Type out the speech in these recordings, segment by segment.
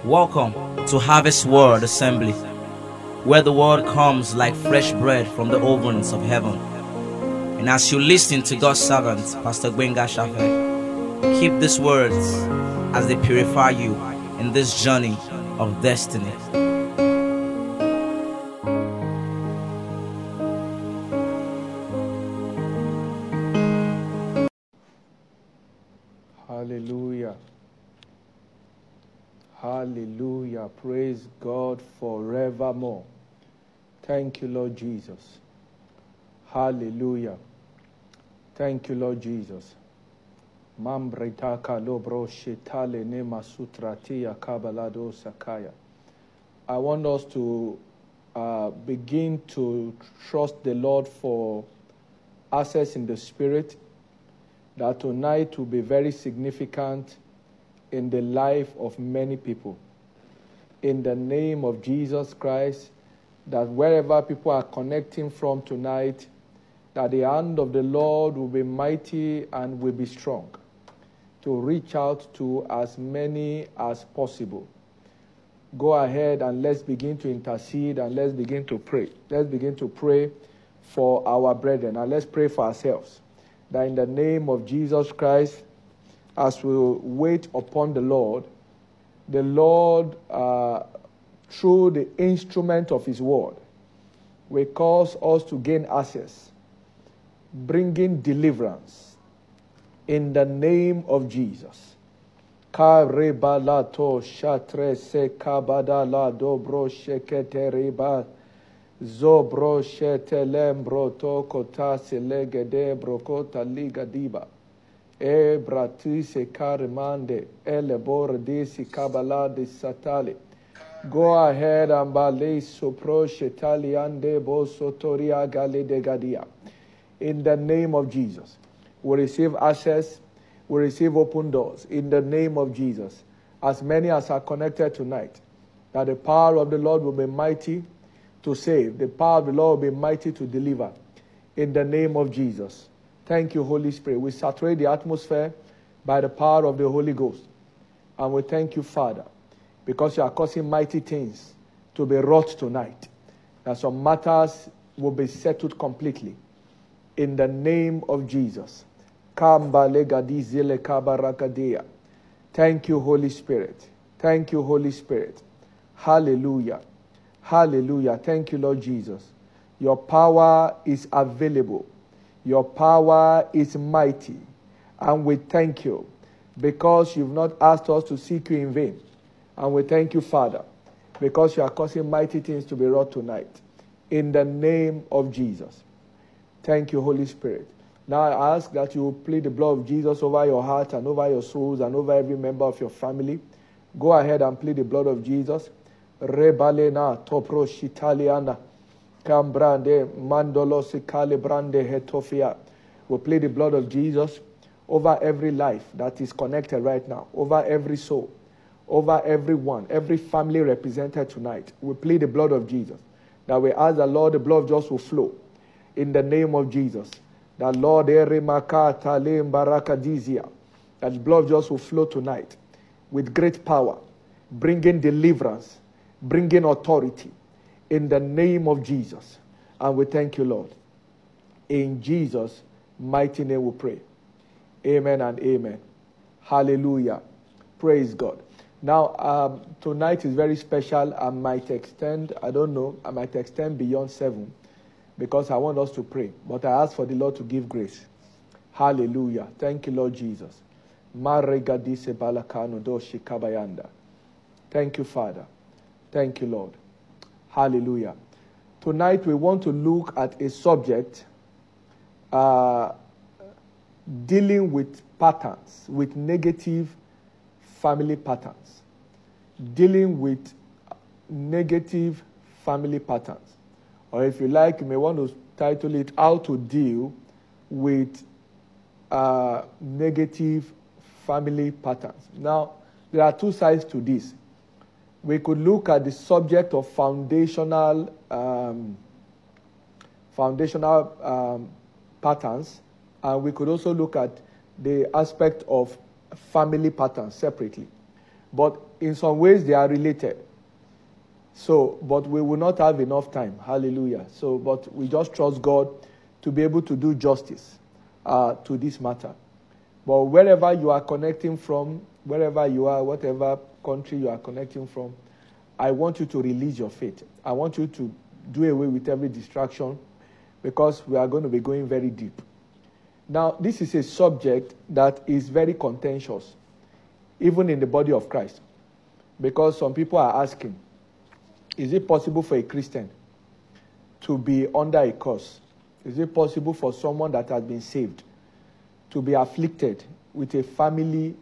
Welcome to Harvest Word Assembly, where the word comes like fresh bread from the ovens of heaven. And as you listen to God's servant, Pastor Gbenga Shafe, keep these words as they purify you in this journey of destiny. Hallelujah. Hallelujah. Praise God forevermore. Thank you, Lord Jesus. Hallelujah. Thank you, Lord Jesus. Mambretaka lobro shetale nema sutratia kabalado sakaya. I want us to begin to trust the Lord for access in the Spirit, that tonight will be very significant in the life of many people. In the name of Jesus Christ, that wherever people are connecting from tonight, that the hand of the Lord will be mighty and will be strong to reach out to as many as possible. Go ahead and let's begin to intercede and let's begin to pray. Let's begin to pray for our brethren and let's pray for ourselves. That in the name of Jesus Christ, as we wait upon the Lord, through the instrument of His word, will cause us to gain access, bringing deliverance in the name of Jesus. Karebalato shatre se kabadala dobro sheketeriba zobro shetelembro to kota selegede brokota liga diba. E bratise karimande elebor disi kabala de satale. Go ahead and balei sopro shetaliande bo sotoria gale de gadia. In the name of Jesus, we receive access, we receive open doors. In the name of Jesus, as many as are connected tonight, that the power of the Lord will be mighty to save. The power of the Lord will be mighty to deliver. In the name of Jesus. Thank you, Holy Spirit. We saturate the atmosphere by the power of the Holy Ghost. And we thank you, Father, because you are causing mighty things to be wrought tonight. That some matters will be settled completely. In the name of Jesus. Thank you, Holy Spirit. Thank you, Holy Spirit. Hallelujah. Hallelujah. Thank you, Lord Jesus. Your power is available. Your power is mighty. And we thank you because you've not asked us to seek you in vain. And we thank you, Father, because you are causing mighty things to be wrought tonight. In the name of Jesus. Thank you, Holy Spirit. Now I ask that you will plead the blood of Jesus over your heart and over your souls and over every member of your family. Go ahead and plead the blood of Jesus. Rebalena topro shitaliana. Cambrande mandolo sikale brande hetofia. We plead the blood of Jesus over every life that is connected right now, over every soul, over everyone, every family represented tonight. We plead the blood of Jesus. That we ask the Lord, the blood just will flow in the name of Jesus. That Lord, that the blood just will flow tonight with great power, bringing deliverance, bringing authority in the name of Jesus. And we thank you, Lord. In Jesus' mighty name we pray. Amen and amen. Hallelujah. Praise God. Now, tonight is very special. I might extend beyond 7 because I want us to pray. But I ask for the Lord to give grace. Hallelujah. Thank you, Lord Jesus. Thank you, Father. Thank you, Lord. Hallelujah. Tonight we want to look at a subject dealing with patterns, with negative family patterns. Dealing with negative family patterns. Or if you like, you may want to title it, How to Deal with Negative Family Patterns. Now, there are two sides to this. We could look at the subject of foundational patterns, and we could also look at the aspect of family patterns separately. but in some ways they are related. So, but we will not have enough time. Hallelujah. So, but we just trust God to be able to do justice to this matter. But wherever you are connecting from, wherever you are, whatever country you are connecting from, I want you to release your faith. I want you to do away with every distraction, because we are going to be going very deep. Now, this is a subject that is very contentious, even in the body of Christ, because some people are asking, is it possible for a Christian to be under a curse? Is it possible for someone that has been saved to be afflicted with a family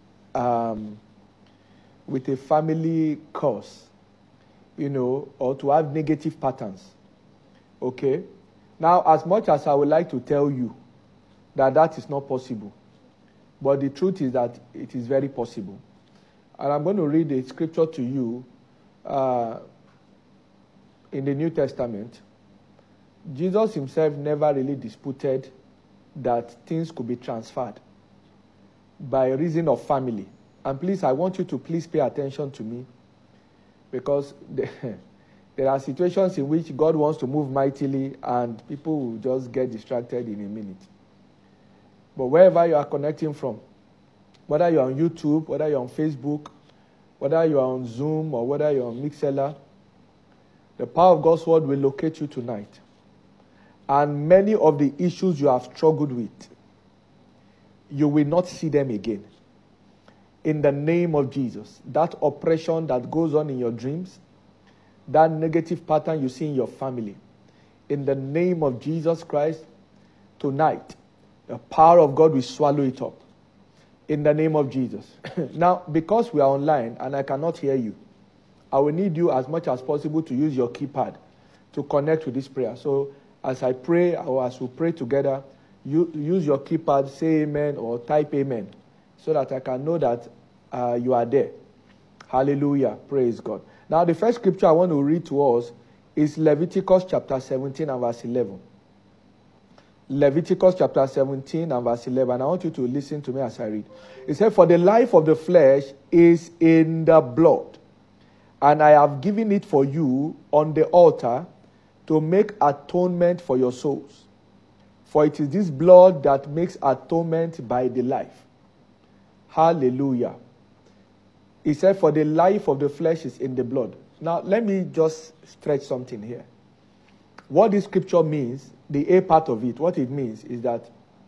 curse, or to have negative patterns? Okay? Now, as much as I would like to tell you that is not possible, but the truth is that it is very possible. And I'm going to read a scripture to you in the New Testament. Jesus himself never really disputed that things could be transferred by reason of family. And please, I want you to please pay attention to me, because there are situations in which God wants to move mightily and people will just get distracted in a minute. But wherever you are connecting from, whether you're on YouTube, whether you're on Facebook, whether you're on Zoom, or whether you're on Mixlr, the power of God's word will locate you tonight. And many of the issues you have struggled with, you will not see them again. In the name of Jesus, that oppression that goes on in your dreams, that negative pattern you see in your family, in the name of Jesus Christ, tonight, the power of God will swallow it up. In the name of Jesus. Now, because we are online and I cannot hear you, I will need you as much as possible to use your keypad to connect with this prayer. So, as I pray, or as we pray together, you use your keypad, say amen, or type amen, so that I can know that you are there. Hallelujah. Praise God. Now, the first scripture I want to read to us is Leviticus chapter 17 and verse 11. Leviticus chapter 17 and verse 11. I want you to listen to me as I read. It says, "For the life of the flesh is in the blood, and I have given it for you on the altar to make atonement for your souls. For it is this blood that makes atonement by the life." Hallelujah. He said, for the life of the flesh is in the blood. Now, let me just stretch something here. What this scripture means, the A part of it, what it means is that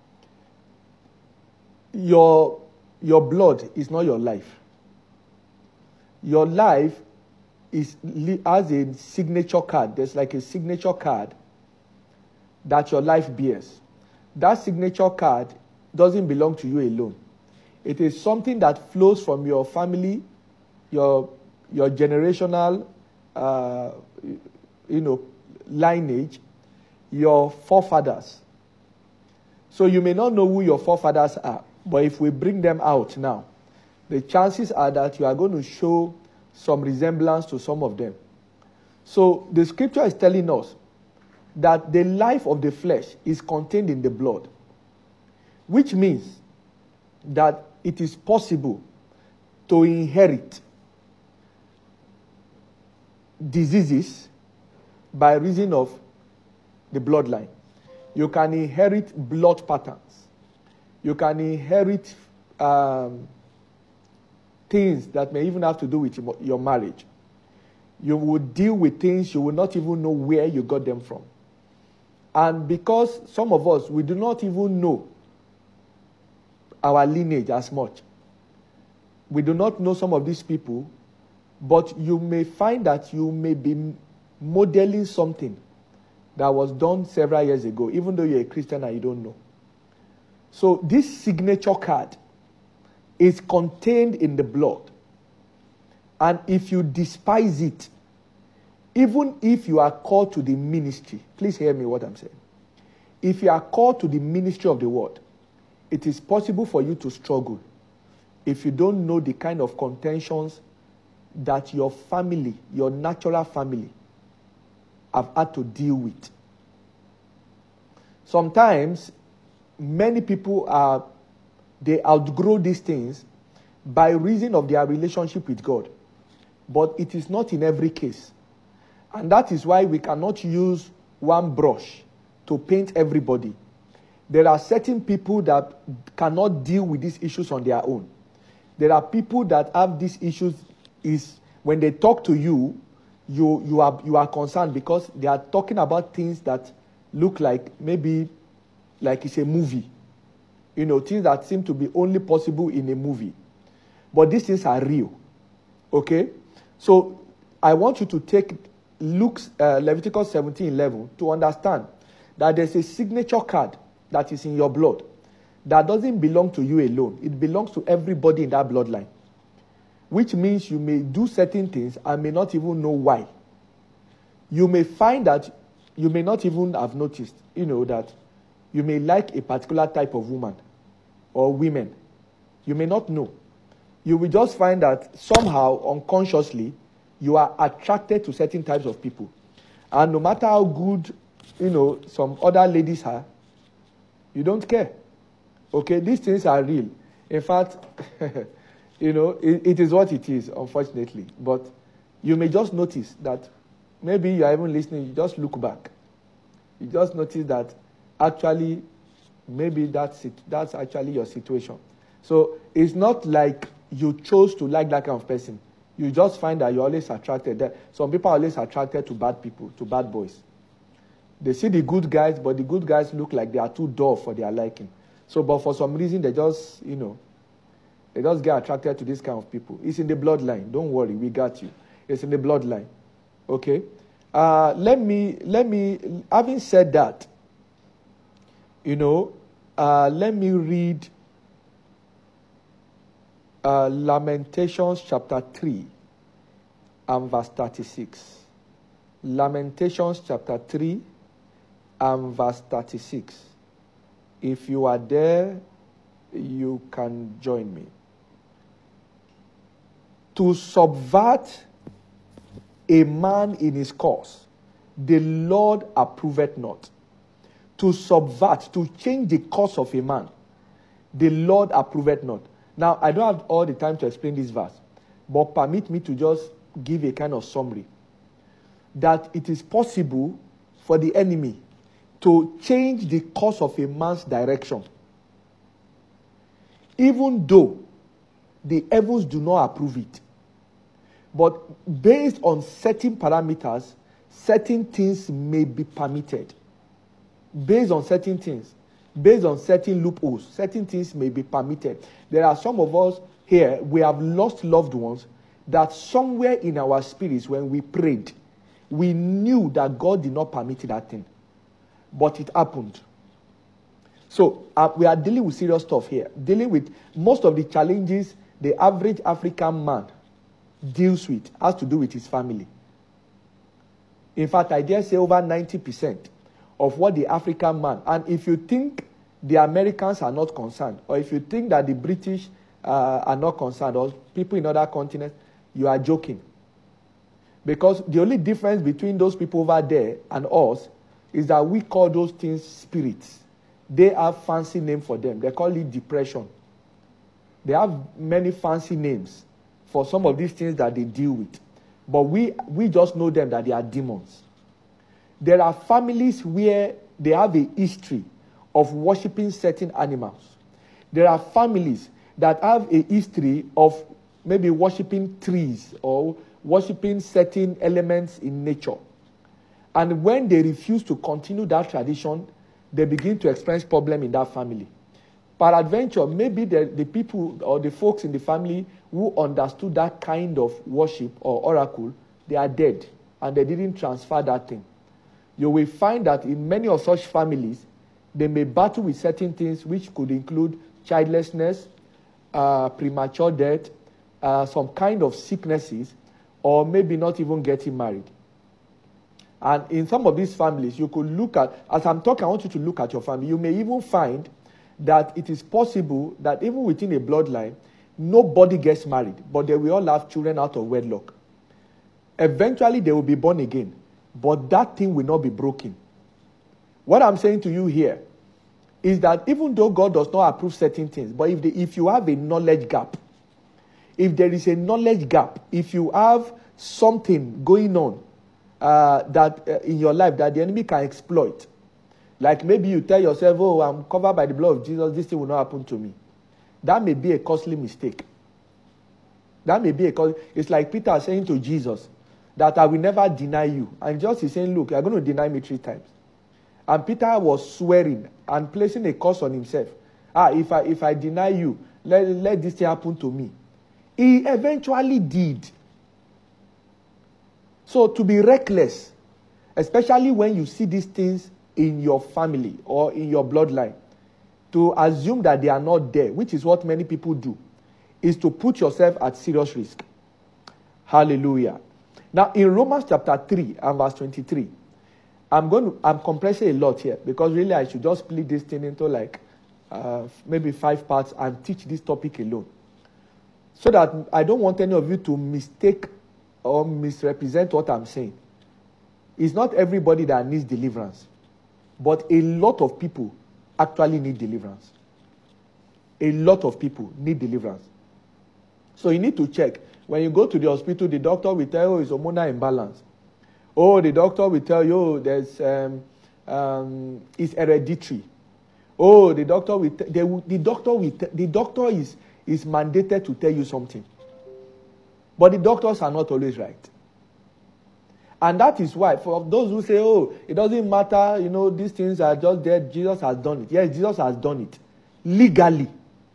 your blood is not your life. Your life has a signature card. There's like a signature card that your life bears. That signature card doesn't belong to you alone. It is something that flows from your family, your generational, lineage, your forefathers. So you may not know who your forefathers are, but if we bring them out now, the chances are that you are going to show some resemblance to some of them. So the scripture is telling us that the life of the flesh is contained in the blood, which means that it is possible to inherit diseases by reason of the bloodline. You can inherit blood patterns. You can inherit things that may even have to do with your marriage. You will deal with things you will not even know where you got them from. And because some of us, we do not even know our lineage as much. We do not know some of these people, but you may find that you may be modeling something that was done several years ago, even though you're a Christian and you don't know. So this signature card is contained in the blood. And if you despise it, even if you are called to the ministry, please hear me what I'm saying. If you are called to the ministry of the word, it is possible for you to struggle if you don't know the kind of contentions that your family, your natural family, have had to deal with. Sometimes, many people they outgrow these things by reason of their relationship with God. But it is not in every case. And that is why we cannot use one brush to paint everybody. There are certain people that cannot deal with these issues on their own. There are people that have these issues is when they talk to you, you are concerned because they are talking about things that look like maybe like it's a movie. You know, things that seem to be only possible in a movie. But these things are real. Okay? So I want you to take Leviticus 17:11 to understand that there's a signature card that is in your blood that doesn't belong to you alone. It belongs to everybody in that bloodline. Which means you may do certain things and may not even know why. You may find that you may not even have noticed, that you may like a particular type of woman or women. You may not know. You will just find that somehow, unconsciously, you are attracted to certain types of people. And no matter how good, some other ladies are, you don't care. Okay? These things are real. In fact, it is what it is, unfortunately. But you may just notice that maybe you are even listening, you just look back. You just notice that actually, maybe that's it. That's actually your situation. So it's not like you chose to like that kind of person. You just find that you're always attracted. Some people are always attracted to bad people, to bad boys. They see the good guys, but the good guys look like they are too dull for their liking. So, but for some reason, they just get attracted to this kind of people. It's in the bloodline. Don't worry, we got you. It's in the bloodline. Okay? Let me, having said that, let me read Lamentations chapter 3 and verse 36. Lamentations chapter 3 and verse 36. If you are there, you can join me. To subvert a man in his cause, the Lord approveth not. To subvert, to change the course of a man, the Lord approveth not. Now, I don't have all the time to explain this verse, but permit me to just give a kind of summary. That it is possible for the enemy to change the course of a man's direction, even though the heavens do not approve it. But based on certain parameters, certain things may be permitted. Based on certain things, based on certain loopholes, certain things may be permitted. There are some of us here, we have lost loved ones that somewhere in our spirits when we prayed, we knew that God did not permit that thing. But it happened. So we are dealing with serious stuff here. Dealing with most of the challenges the average African man deals with has to do with his family. In fact, I dare say over 90% of what the African man, and if you think the Americans are not concerned, or if you think that the British are not concerned, or people in other continents, you are joking. Because the only difference between those people over there and us is that we call those things spirits. They have fancy name for them. They call it depression. They have many fancy names for some of these things that they deal with. But we just know them that they are demons. There are families where they have a history of worshiping certain animals. There are families that have a history of maybe worshiping trees or worshiping certain elements in nature. And when they refuse to continue that tradition, they begin to experience problem in that family. Peradventure, maybe the people or the folks in the family who understood that kind of worship or oracle, they are dead and they didn't transfer that thing. You will find that in many of such families, they may battle with certain things which could include childlessness, premature death, some kind of sicknesses, or maybe not even getting married. And in some of these families, you could look at, as I'm talking, I want you to look at your family. You may even find that it is possible that even within a bloodline, nobody gets married, but they will all have children out of wedlock. Eventually, they will be born again, but that thing will not be broken. What I'm saying to you here is that even though God does not approve certain things, but if you have a knowledge gap, if there is a knowledge gap, if you have something going on in your life that the enemy can exploit, like maybe you tell yourself, oh, I'm covered by the blood of Jesus, this thing will not happen to me. That may be a costly mistake. It's like Peter saying to Jesus that I will never deny you. And Jesus is saying, look, you're going to deny me 3 times. And Peter was swearing and placing a curse on himself. If I deny you, let this thing happen to me. He eventually did. So to be reckless, especially when you see these things in your family or in your bloodline, to assume that they are not there, which is what many people do, is to put yourself at serious risk. Hallelujah. Now, in Romans chapter 3 and verse 23, I'm compressing a lot here because really I should just split this thing into like maybe 5 parts and teach this topic alone. So that I don't want any of you to mistake or misrepresent what I'm saying. It's not everybody that needs deliverance, but a lot of people actually need deliverance. A lot of people need deliverance. So you need to check. When you go to the hospital, the doctor will tell you it's hormonal imbalance. Oh, the doctor will tell you there's it's hereditary. Oh, the doctor is mandated to tell you something. But the doctors are not always right. And that is why, for those who say, oh, it doesn't matter, these things are just there, Jesus has done it. Yes, Jesus has done it. Legally.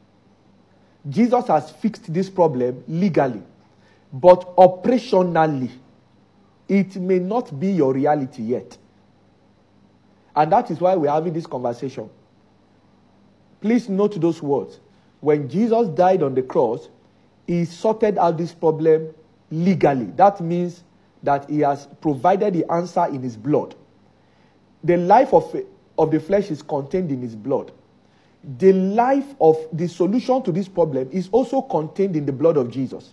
Jesus has fixed this problem legally. But operationally, it may not be your reality yet. And that is why we're having this conversation. Please note those words. When Jesus died on the cross, he sorted out this problem legally. That means that he has provided the answer in his blood. The life of the flesh is contained in his blood. The life of the solution to this problem is also contained in the blood of Jesus.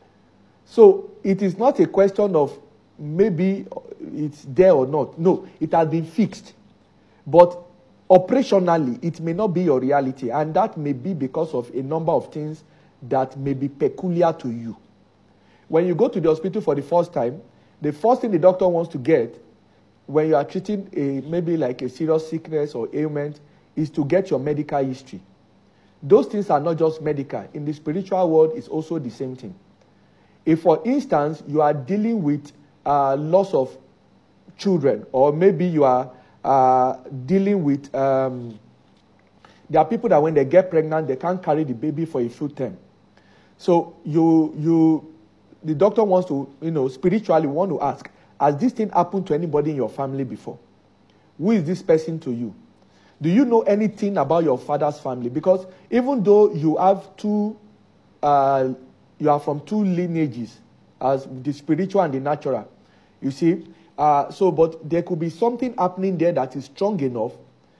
So it is not a question of maybe it's there or not. No, it has been fixed. But operationally, it may not be your reality. And that may be because of a number of things that may be peculiar to you. When you go to the hospital for the first time, the first thing the doctor wants to get when you are treating maybe like a serious sickness or ailment is to get your medical history. Those things are not just medical. In the spiritual world, it's also the same thing. If, for instance, you are dealing with loss of children, or maybe you are dealing with, there are people that when they get pregnant, they can't carry the baby for a full term. So the doctor wants to, spiritually want to ask, has this thing happened to anybody in your family before? Who is this person to you? Do you know anything about your father's family? Because even though you have you are from 2 lineages, as the spiritual and the natural, you see, but there could be something happening there that is strong enough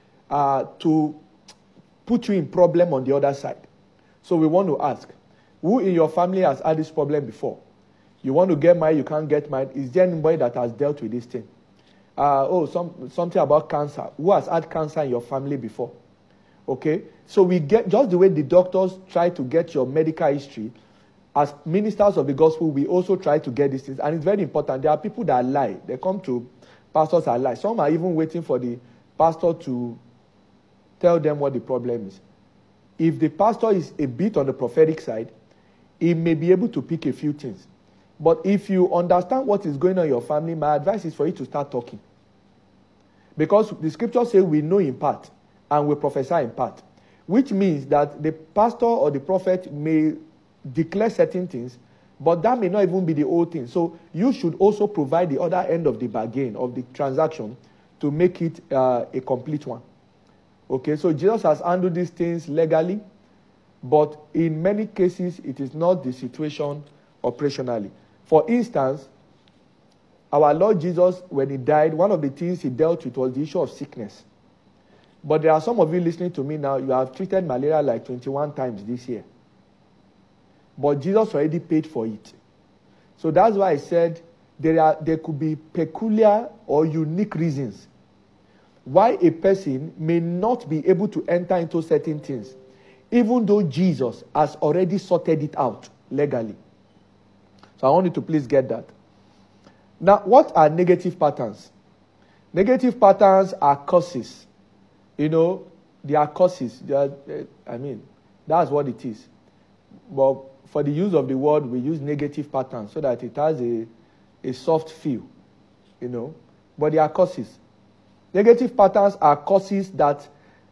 to put you in problem on the other side. So we want to ask, who in your family has had this problem before? You want to get married, you can't get married. Is there anybody that has dealt with this thing? Something about cancer. Who has had cancer in your family before? Okay? So we get, just the way the doctors try to get your medical history, as ministers of the gospel, we also try to get these things. And it's very important. There are people that lie. They come to pastors that lie. Some are even waiting for the pastor to tell them what the problem is. If the pastor is a bit on the prophetic side, he may be able to pick a few things. But if you understand what is going on in your family, my advice is for you to start talking. Because the scriptures say we know in part and we prophesy in part. Which means that the pastor or the prophet may declare certain things, but that may not even be the whole thing. So you should also provide the other end of the bargain, of the transaction, to make it a complete one. Okay, so Jesus has handled these things legally, but in many cases, it is not the situation operationally. For instance, our Lord Jesus, when he died, one of the things he dealt with was the issue of sickness. But there are some of you listening to me now, you have treated malaria like 21 times this year. But Jesus already paid for it. So that's why I said there could be peculiar or unique reasons why a person may not be able to enter into certain things, even though Jesus has already sorted it out. legally. So I want you to please get that. Now, what are negative patterns? Negative patterns are causes. They are causes. That's what it is. But for the use of the word, we use negative patterns so that it has a soft feel, But they are causes. Negative patterns are causes that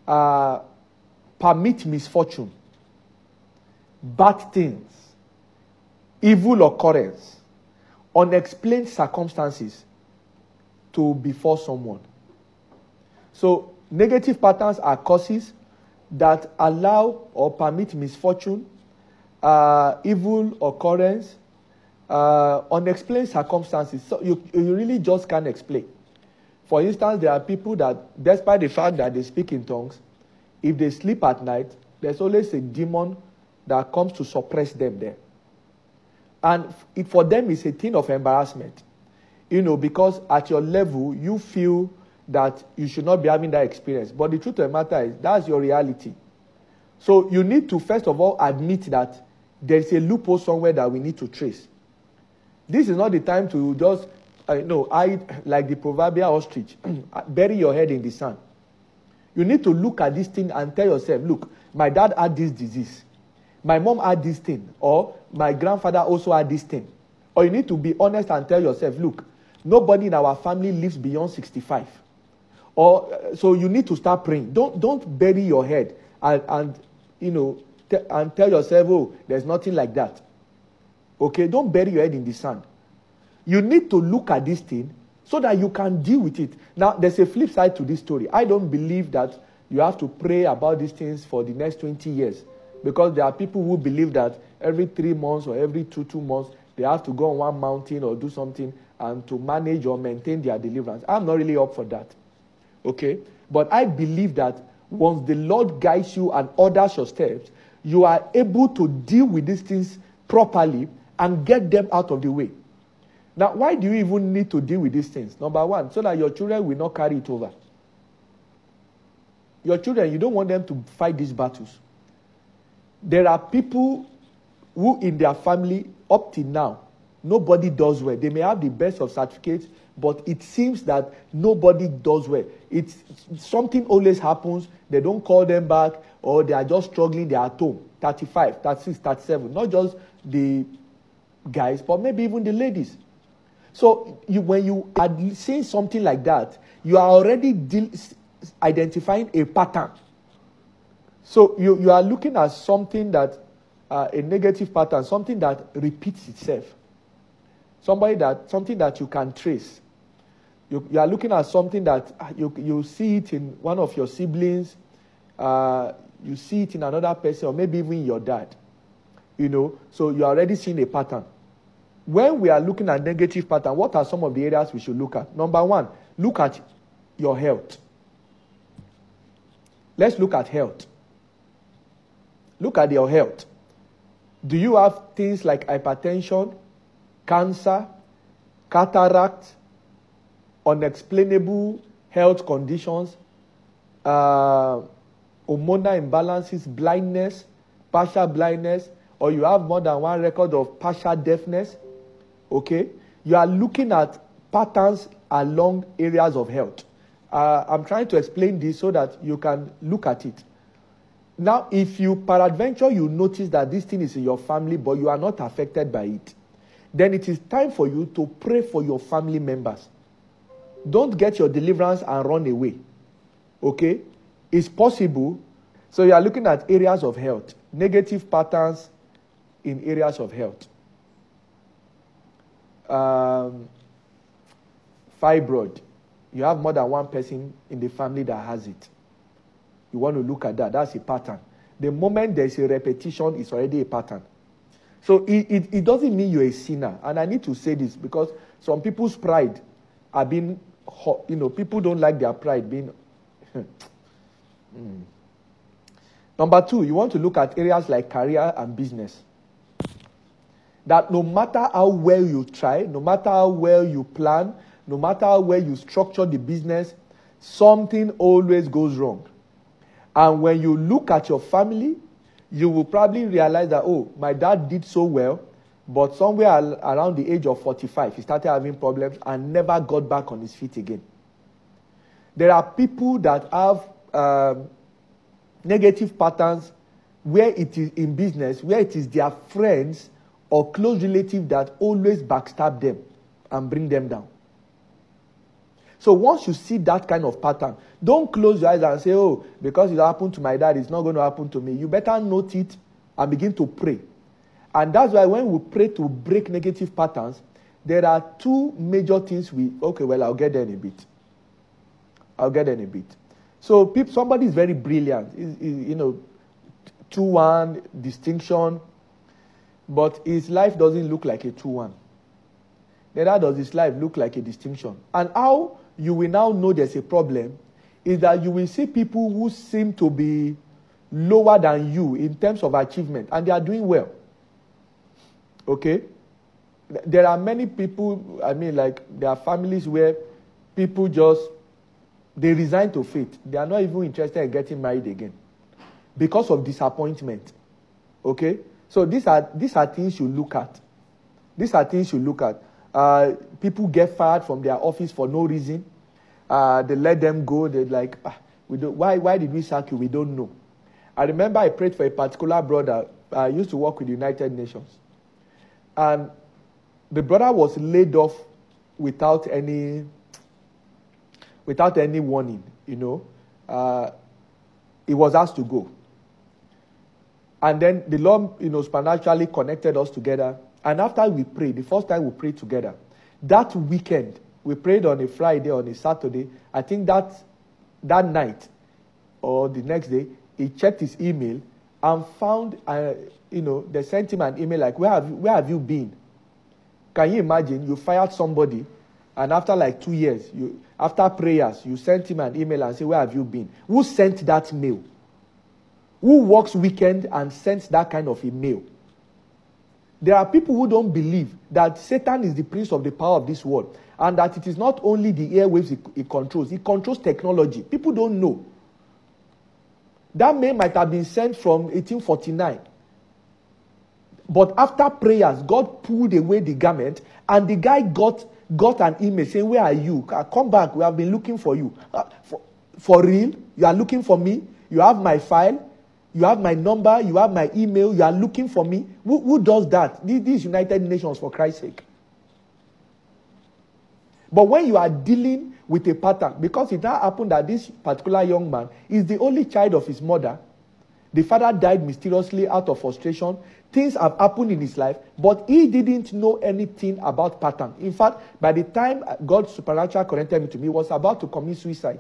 permit misfortune, bad things, evil occurrence, unexplained circumstances to befall someone. So, negative patterns are causes that allow or permit misfortune, evil occurrence, unexplained circumstances. So you really just can't explain. For instance, there are people that, despite the fact that they speak in tongues, if they sleep at night, there's always a demon that comes to suppress them there. And for them, it's a thing of embarrassment. Because at your level, you feel that you should not be having that experience. But the truth of the matter is, that's your reality. So you need to, first of all, admit that there is a loophole somewhere that we need to trace. This is not the time to just, like the proverbial ostrich, bury your head in the sand. You need to look at this thing and tell yourself, look, my dad had this disease. My mom had this thing. Or my grandfather also had this thing. Or you need to be honest and tell yourself, look, nobody in our family lives beyond 65. So you need to start praying. Don't bury your head and tell yourself, oh, there's nothing like that. Okay, don't bury your head in the sand. You need to look at this thing so that you can deal with it. Now, there's a flip side to this story. I don't believe that you have to pray about these things for the next 20 years. Because there are people who believe that every 3 months or every two months, they have to go on one mountain or do something and to manage or maintain their deliverance. I'm not really up for that. Okay? But I believe that once the Lord guides you and orders your steps, you are able to deal with these things properly and get them out of the way. Now, why do you even need to deal with these things? Number one, so that your children will not carry it over. Your children, you don't want them to fight these battles. There are people who in their family, up till now, nobody does well. They may have the best of certificates, but it seems that nobody does well. Something always happens. They don't call them back, or they are just struggling. They are at home, 35, 36, 37. Not just the guys, but maybe even the ladies. So when you are saying something like that, you are already identifying a pattern. So you are looking at something that, a negative pattern, something that repeats itself. Something that you can trace. You are looking at something that you see it in one of your siblings, you see it in another person, or maybe even your dad. So you are already seeing a pattern. When we are looking at negative pattern, what are some of the areas we should look at? Number one, look at your health. Let's look at health. Look at your health. Do you have things like hypertension, cancer, cataract, unexplainable health conditions, hormonal imbalances, blindness, partial blindness, or you have more than one record of partial deafness? Okay? You are looking at patterns along areas of health. I'm trying to explain this so that you can look at it. Now, if you, peradventure, you notice that this thing is in your family, but you are not affected by it, then it is time for you to pray for your family members. Don't get your deliverance and run away. Okay? It's possible. So you are looking at areas of health, negative patterns in areas of health. Fibroid. You have more than one person in the family that has it. You want to look at that. That's a pattern. The moment there's a repetition, it's already a pattern. So it doesn't mean you're a sinner. And I need to say this because some people's pride are being, people don't like their pride being. Number two, you want to look at areas like career and business. That no matter how well you try, no matter how well you plan, no matter how well you structure the business, something always goes wrong. And when you look at your family, you will probably realize that, oh, my dad did so well, but somewhere around the age of 45, he started having problems and never got back on his feet again. There are people that have negative patterns where it is in business, where it is their friends or close relatives that always backstab them and bring them down. So once you see that kind of pattern, don't close your eyes and say, oh, because it happened to my dad, it's not going to happen to me. You better note it and begin to pray. And that's why when we pray to break negative patterns, there are two major things I'll get there in a bit. So somebody is very brilliant, 2-1, distinction, but his life doesn't look like a 2-1. Neither does his life look like a distinction. And how you will now know there's a problem is that you will see people who seem to be lower than you in terms of achievement, and they are doing well. Okay? There are many people, there are families where people they resign to fate. They are not even interested in getting married again because of disappointment. Okay? So these are things you look at. People get fired from their office for no reason. They let them go. They're like, why did we sack you? We don't know. I remember I prayed for a particular brother. I used to work with the United Nations. And the brother was laid off without any warning, He was asked to go. And then the Lord, supernaturally connected us together. And after we prayed, the first time we prayed together, that weekend, we prayed on a Friday, on a Saturday. I think that night or the next day, he checked his email and found, they sent him an email like, where have you been? Can you imagine? You fired somebody, and after like 2 years, after prayers, you sent him an email and say, where have you been? Who sent that mail? Who works weekend and sends that kind of email? There are people who don't believe that Satan is the prince of the power of this world, and that it is not only the airwaves he controls technology. People don't know. That mail might have been sent from 1849. But after prayers, God pulled away the garment, and the guy got an email saying, where are you? Come back, we have been looking for you. For real? You are looking for me? You have my file? You have my number? You have my email? You are looking for me? Who does that? These United Nations, for Christ's sake. But when you are dealing with a pattern, because it now happened that this particular young man is the only child of his mother. The father died mysteriously out of frustration. Things have happened in his life, but he didn't know anything about pattern. In fact, by the time God supernaturally connected me to me, he was about to commit suicide.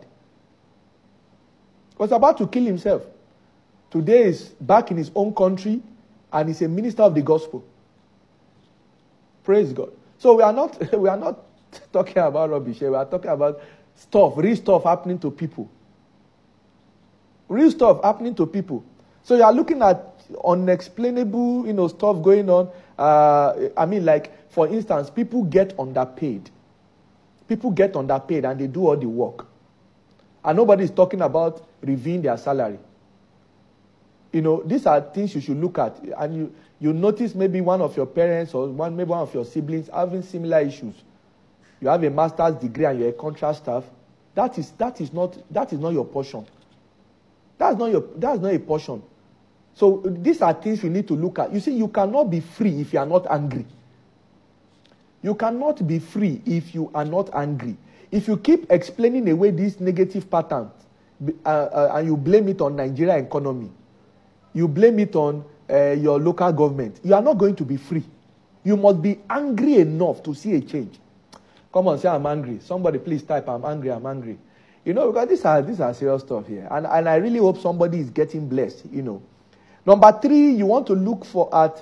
He was about to kill himself. Today is back in his own country, and he's a minister of the gospel. Praise God. So we are not talking about rubbish here. We are talking about real stuff happening to people. Real stuff happening to people. So you are looking at unexplainable, stuff going on. For instance, people get underpaid. People get underpaid and they do all the work. And nobody is talking about reviewing their salary. These are things you should look at. And you notice maybe one of your parents or maybe one of your siblings having similar issues. You have a master's degree and you're a contract staff. That is not your portion. That's not a portion. So these are things you need to look at. You see, you cannot be free if you are not angry. You cannot be free if you are not angry. If you keep explaining away these negative patterns and you blame it on Nigeria economy, you blame it on your local government, you are not going to be free. You must be angry enough to see a change. Come on, say I'm angry. Somebody please type I'm angry, I'm angry. Because these are serious stuff here. And I really hope somebody is getting blessed, Number 3, you want to look at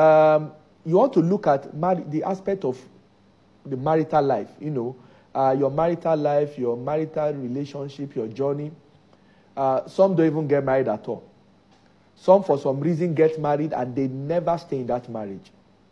the aspect of the marital life, your marital life, your marital relationship, your journey. Some don't even get married at all. Some, for some reason, get married and they never stay in that marriage.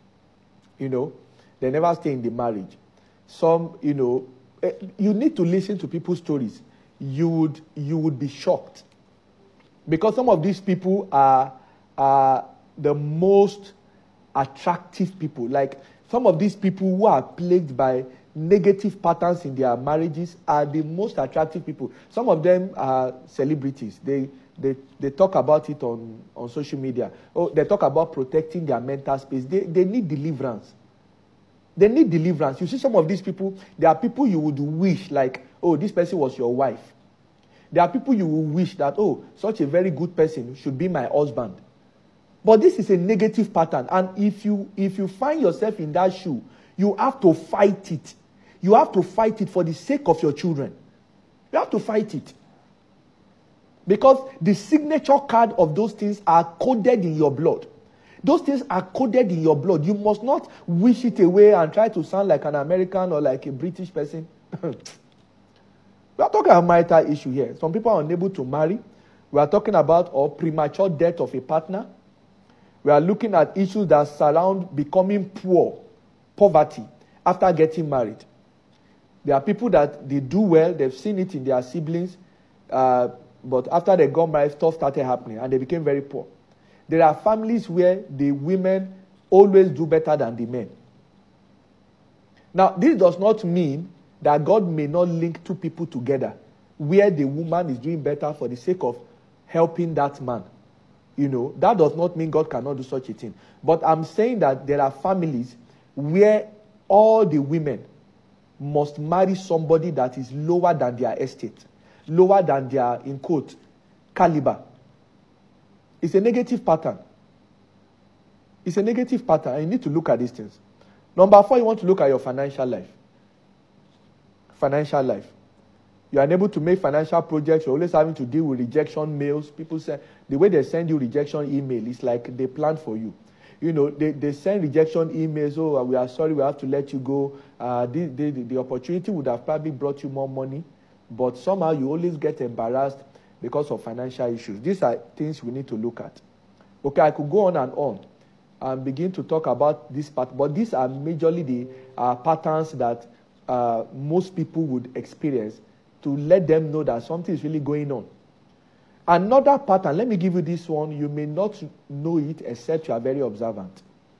They never stay in the marriage. Some, you need to listen to people's stories. You would be shocked. Because some of these people are are the most attractive people. Like some of these people who are plagued by negative patterns in their marriages are the most attractive people. Some of them are celebrities. They talk about it on social media. Oh, they talk about protecting their mental space. They need deliverance. They need deliverance. You see some of these people, there are people you would wish like, oh, this person was your wife. There are people you will wish that, oh, such a very good person should be my husband. But this is a negative pattern. And if you find yourself in that shoe, you have to fight it. You have to fight it for the sake of your children. You have to fight it. Because the signature card of those things are coded in your blood. Those things are coded in your blood. You must not wish it away and try to sound like an American or like a British person. We are talking about marital issue here. Some people are unable to marry. We are talking about premature death of a partner. We are looking at issues that surround becoming poor, poverty, after getting married. There are people that they do well, they've seen it in their siblings, but after they got married, stuff started happening and they became very poor. There are families where the women always do better than the men. Now, this does not mean that God may not link two people together where the woman is doing better for the sake of helping that man. You know, that does not mean God cannot do such a thing. But I'm saying that there are families where all the women must marry somebody that is lower than their estate, lower than their, in quote, caliber. It's a negative pattern. It's a negative pattern. And you need to look at these things. Number 4, you want to look at your financial life. Financial life. You are unable to make financial projects. You're always having to deal with rejection mails. People say, the way they send you rejection email is like they plan for you. You know, they send rejection emails. Oh, we are sorry, we have to let you go. The opportunity would have probably brought you more money. But somehow you always get embarrassed because of financial issues. These are things we need to look at. Okay, I could go on and begin to talk about this part. But these are majorly the patterns that most people would experience to let them know that something is really going on. Another pattern, let me give you this one. You may not know it except you are very observant.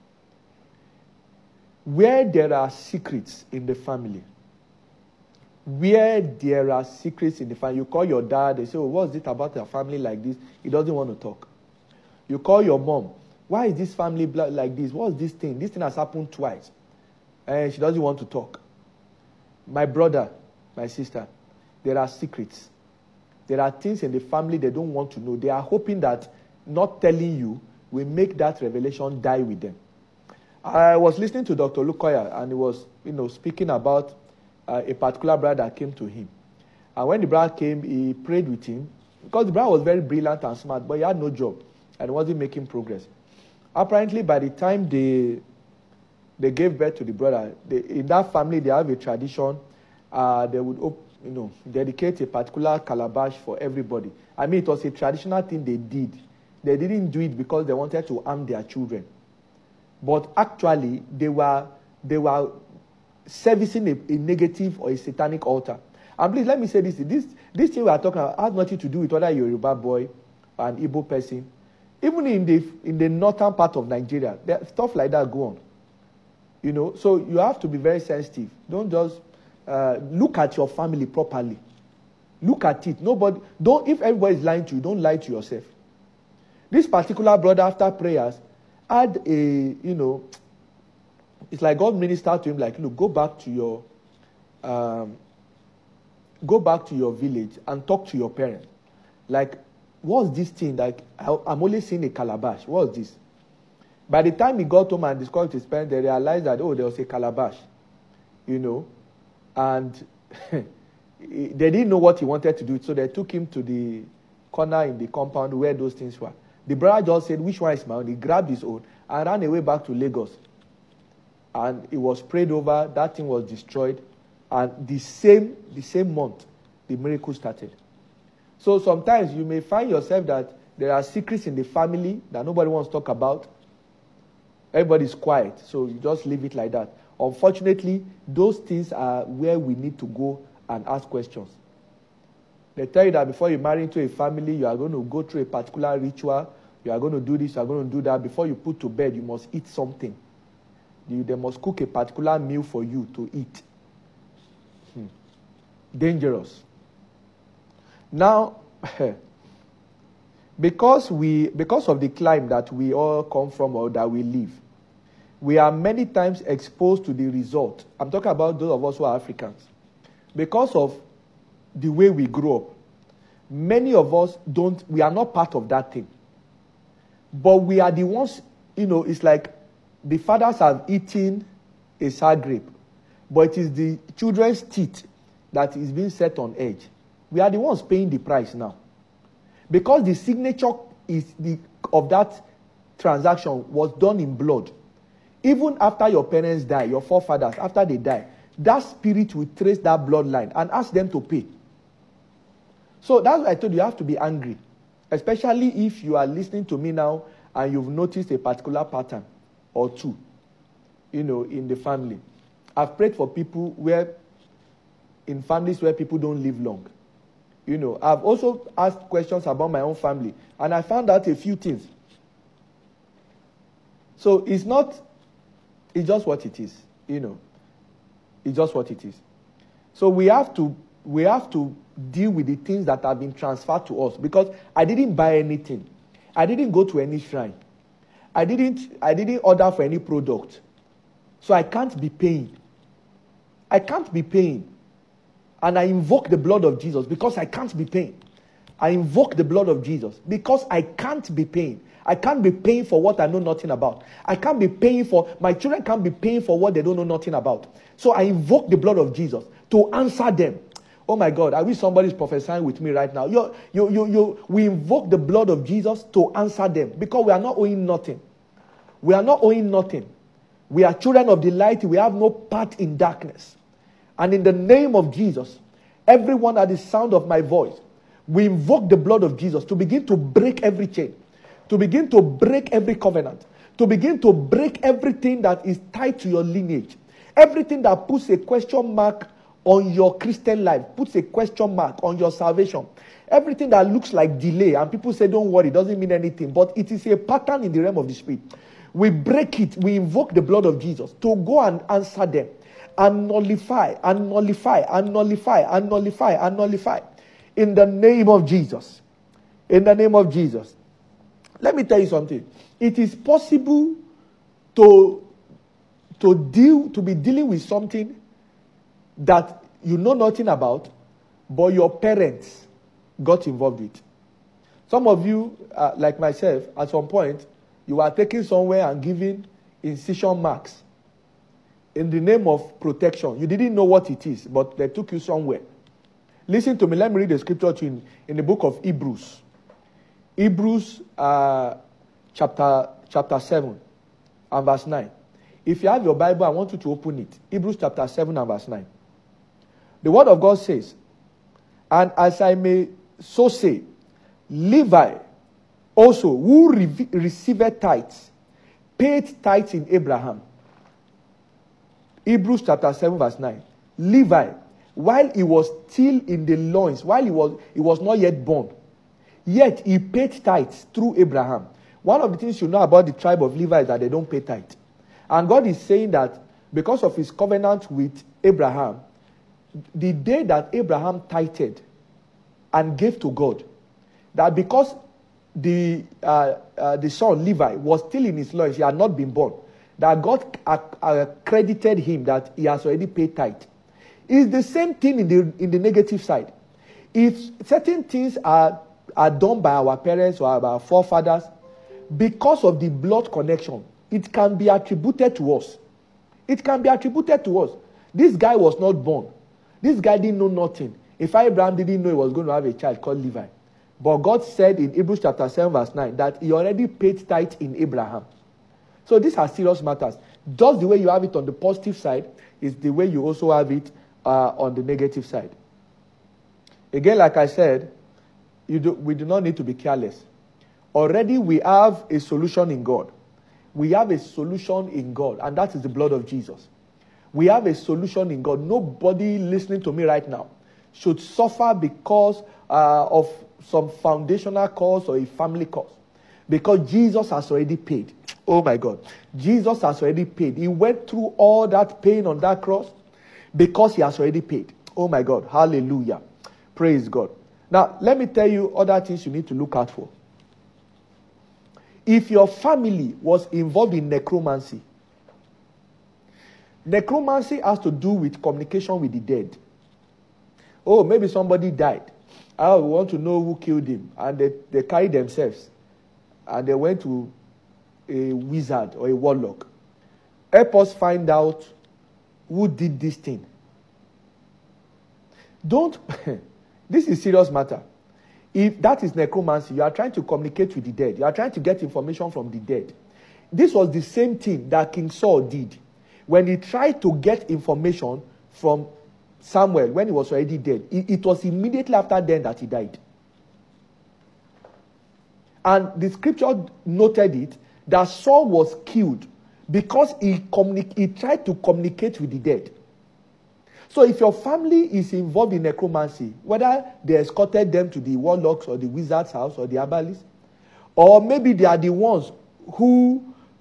Where there are secrets in the family, where there are secrets in the family, you call your dad, they say, oh, what's it about your family like this? He doesn't want to talk. You call your mom, why is this family like this? What's this thing? This thing has happened twice. And she doesn't want to talk. My brother, my sister, there are secrets. There are things in the family they don't want to know. They are hoping that not telling you will make that revelation die with them. I was listening to Dr. Lukoya, and he was, speaking about a particular brother that came to him. And when the brother came, he prayed with him because the brother was very brilliant and smart, but he had no job and wasn't making progress. Apparently, by the time they gave birth to the brother, in that family, they have a tradition. They would, dedicate a particular calabash for everybody. I mean, it was a traditional thing they did. They didn't do it because they wanted to harm their children. But actually, they were servicing a negative or a satanic altar. And please, let me say this thing we are talking about has nothing to do with whether you're a Yoruba boy or an Igbo person. Even in the northern part of Nigeria, stuff like that go on. So you have to be very sensitive. Don't just look at your family properly. Look at it. If everybody is lying to you, don't lie to yourself. This particular brother, after prayers, had it's like God ministered to him, like, look, go back to your village and talk to your parents. Like, what's this thing? Like, I'm only seeing a calabash. What's this? By the time he got home and discussed with his parents, they realized that, there was a calabash, and they didn't know what he wanted to do. So they took him to the corner in the compound where those things were. The brother just said, which one is my own? He grabbed his own and ran away back to Lagos. And it was prayed over. That thing was destroyed. And the same month, the miracle started. So sometimes you may find yourself that there are secrets in the family that nobody wants to talk about. Everybody's quiet, so you just leave it like that. Unfortunately, those things are where we need to go and ask questions. They tell you that before you marry into a family, you are going to go through a particular ritual. You are going to do this, you are going to do that. Before you put to bed, you must eat something. They must cook a particular meal for you to eat. Dangerous. Now, because of the climate that we all come from or that we live, we are many times exposed to the result. I'm talking about those of us who are Africans. Because of the way we grew up, many of us we are not part of that thing. But we are the ones, it's like the fathers have eaten a sour grape, but it is the children's teeth that is being set on edge. We are the ones paying the price now. Because the signature of that transaction was done in blood. Even after your parents die, your forefathers, after they die, that spirit will trace that bloodline and ask them to pay. So that's why I told you have to be angry. Especially if you are listening to me now and you've noticed a particular pattern or two, in the family. I've prayed for people in families where people don't live long. I've also asked questions about my own family, and I found out a few things. So it's just what it is, It's just what it is. So we have to deal with the things that have been transferred to us, because I didn't buy anything. I didn't go to any shrine. I didn't order for any product. So I can't be paying. I can't be paying. And I invoke the blood of Jesus because I can't be paying. I invoke the blood of Jesus because I can't be paying. I can't be paying for what I know nothing about. I can't be paying for, my children can't be paying for what they don't know nothing about. So I invoke the blood of Jesus to answer them. Oh my God, I wish somebody's prophesying with me right now. We invoke the blood of Jesus to answer them because we are not owing nothing. We are not owing nothing. We are children of the light. We have no part in darkness. And in the name of Jesus, everyone at the sound of my voice, we invoke the blood of Jesus to begin to break every chain, to begin to break every covenant, to begin to break everything that is tied to your lineage, everything that puts a question mark on your Christian life, puts a question mark on your salvation, everything that looks like delay, and people say, don't worry, it doesn't mean anything, but it is a pattern in the realm of the spirit. We break it, we invoke the blood of Jesus to go and answer them, and nullify, and nullify, and nullify, and nullify, and nullify. In the name of Jesus. In the name of Jesus. Let me tell you something. It is possible to be dealing with something that you know nothing about, but your parents got involved with. Some of you, like myself, at some point, you are taken somewhere and giving incision marks in the name of protection. You didn't know what it is, but they took you somewhere. Listen to me. Let me read the scripture to you in the book of Hebrews. Hebrews chapter 7 and verse 9. If you have your Bible, I want you to open it. Hebrews chapter 7 and verse 9. The word of God says, and as I may so say, Levi also, who received tithes, paid tithes in Abraham. Hebrews chapter 7 verse 9. Levi, while he was still in the loins, while he was not yet born, yet he paid tithes through Abraham. One of the things you know about the tribe of Levi is that they don't pay tithe. And God is saying that because of his covenant with Abraham, the day that Abraham tithed and gave to God, that because the son Levi was still in his loins, he had not been born, that God credited him that he has already paid tithe. It's the same thing in the negative side. If certain things are done by our parents or our forefathers, because of the blood connection, it can be attributed to us. It can be attributed to us. This guy was not born. This guy didn't know nothing. If Abraham didn't know he was going to have a child called Levi. But God said in Hebrews chapter 7 verse 9 that he already paid tithe in Abraham. So these are serious matters. Just the way you have it on the positive side is the way you also have it on the negative side. Again, like I said, we do not need to be careless. Already we have a solution in God. We have a solution in God, and that is the blood of Jesus. We have a solution in God. Nobody listening to me right now should suffer because of some foundational cause or a family cause. Because Jesus has already paid. Oh my God. Jesus has already paid. He went through all that pain on that cross because he has already paid. Oh my God. Hallelujah. Praise God. Now, let me tell you other things you need to look out for. If your family was involved in necromancy, necromancy has to do with communication with the dead. Oh, maybe somebody died. I want to know who killed him. And they carried themselves. And they went to a wizard or a warlock. Help us find out who did this thing. Don't... This is serious matter. If that is necromancy, you are trying to communicate with the dead. You are trying to get information from the dead. This was the same thing that King Saul did. When he tried to get information from Samuel when he was already dead, it was immediately after then that he died. And the scripture noted it, that Saul was killed because he tried to communicate with the dead. So if your family is involved in necromancy, whether they escorted them to the warlocks or the wizard's house or the herbalists, or maybe they are the ones who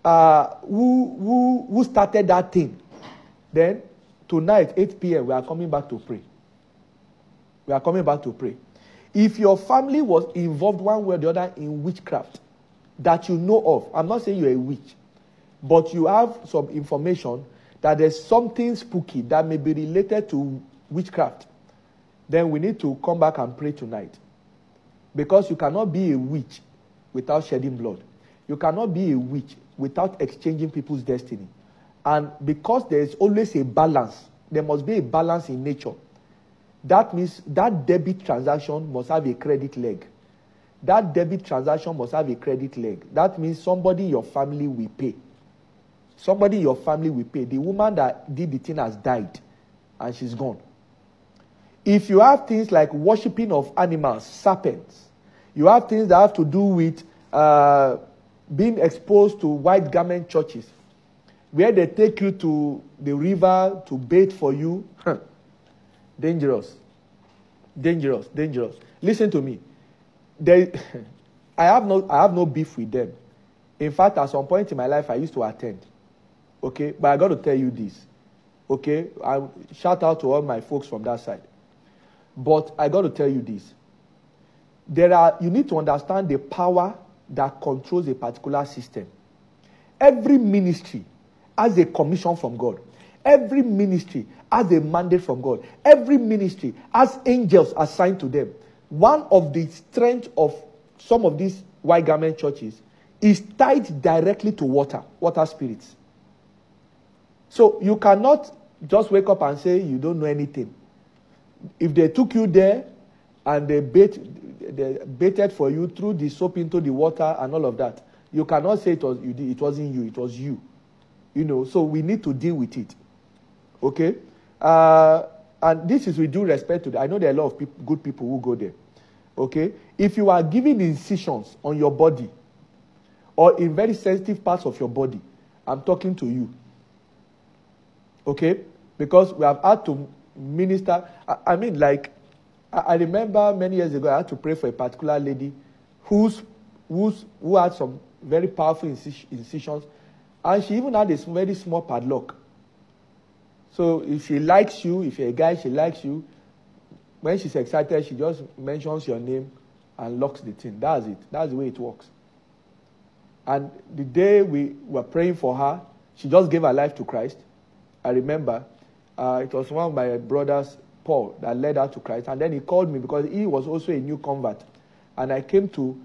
started that thing, then tonight, 8 p.m., we are coming back to pray. We are coming back to pray. If your family was involved one way or the other in witchcraft that you know of, I'm not saying you're a witch, but you have some information that there's something spooky that may be related to witchcraft, then we need to come back and pray tonight. Because you cannot be a witch without shedding blood. You cannot be a witch without exchanging people's destiny. And because there is always a balance, there must be a balance in nature. That means that debit transaction must have a credit leg. That debit transaction must have a credit leg. That means somebody in your family will pay. Somebody in your family will pay. The woman that did the thing has died and she's gone. If you have things like worshipping of animals, serpents, you have things that have to do with being exposed to white garment churches, where they take you to the river to bathe for you. Dangerous. Dangerous. Dangerous. Listen to me. I have no beef with them. In fact, at some point in my life, I used to attend. Okay? But I got to tell you this. Okay? I shout out to all my folks from that side. But I got to tell you this. You need to understand the power that controls a particular system. Every ministry has a commission from God. Every ministry has a mandate from God. Every ministry has angels assigned to them. One of the strengths of some of these white garment churches is tied directly to water spirits. So you cannot just wake up and say you don't know anything. If they took you there and they baited for you, threw the soap into the water and all of that, you cannot say it wasn't you, it was you. You know, so we need to deal with it. Okay? And this is with due respect to them. I know there are a lot of good people who go there. Okay? If you are giving incisions on your body or in very sensitive parts of your body, I'm talking to you. Okay? Because we have had to minister. I remember many years ago, I had to pray for a particular lady who had some very powerful incisions, and she even had a very small padlock. So if she likes you, if you're a guy, she likes you, when she's excited, she just mentions your name and locks the thing. That's it. That's the way it works. And the day we were praying for her, she just gave her life to Christ. I remember it was one of my brothers, Paul, that led her to Christ. And then he called me because he was also a new convert. And I came to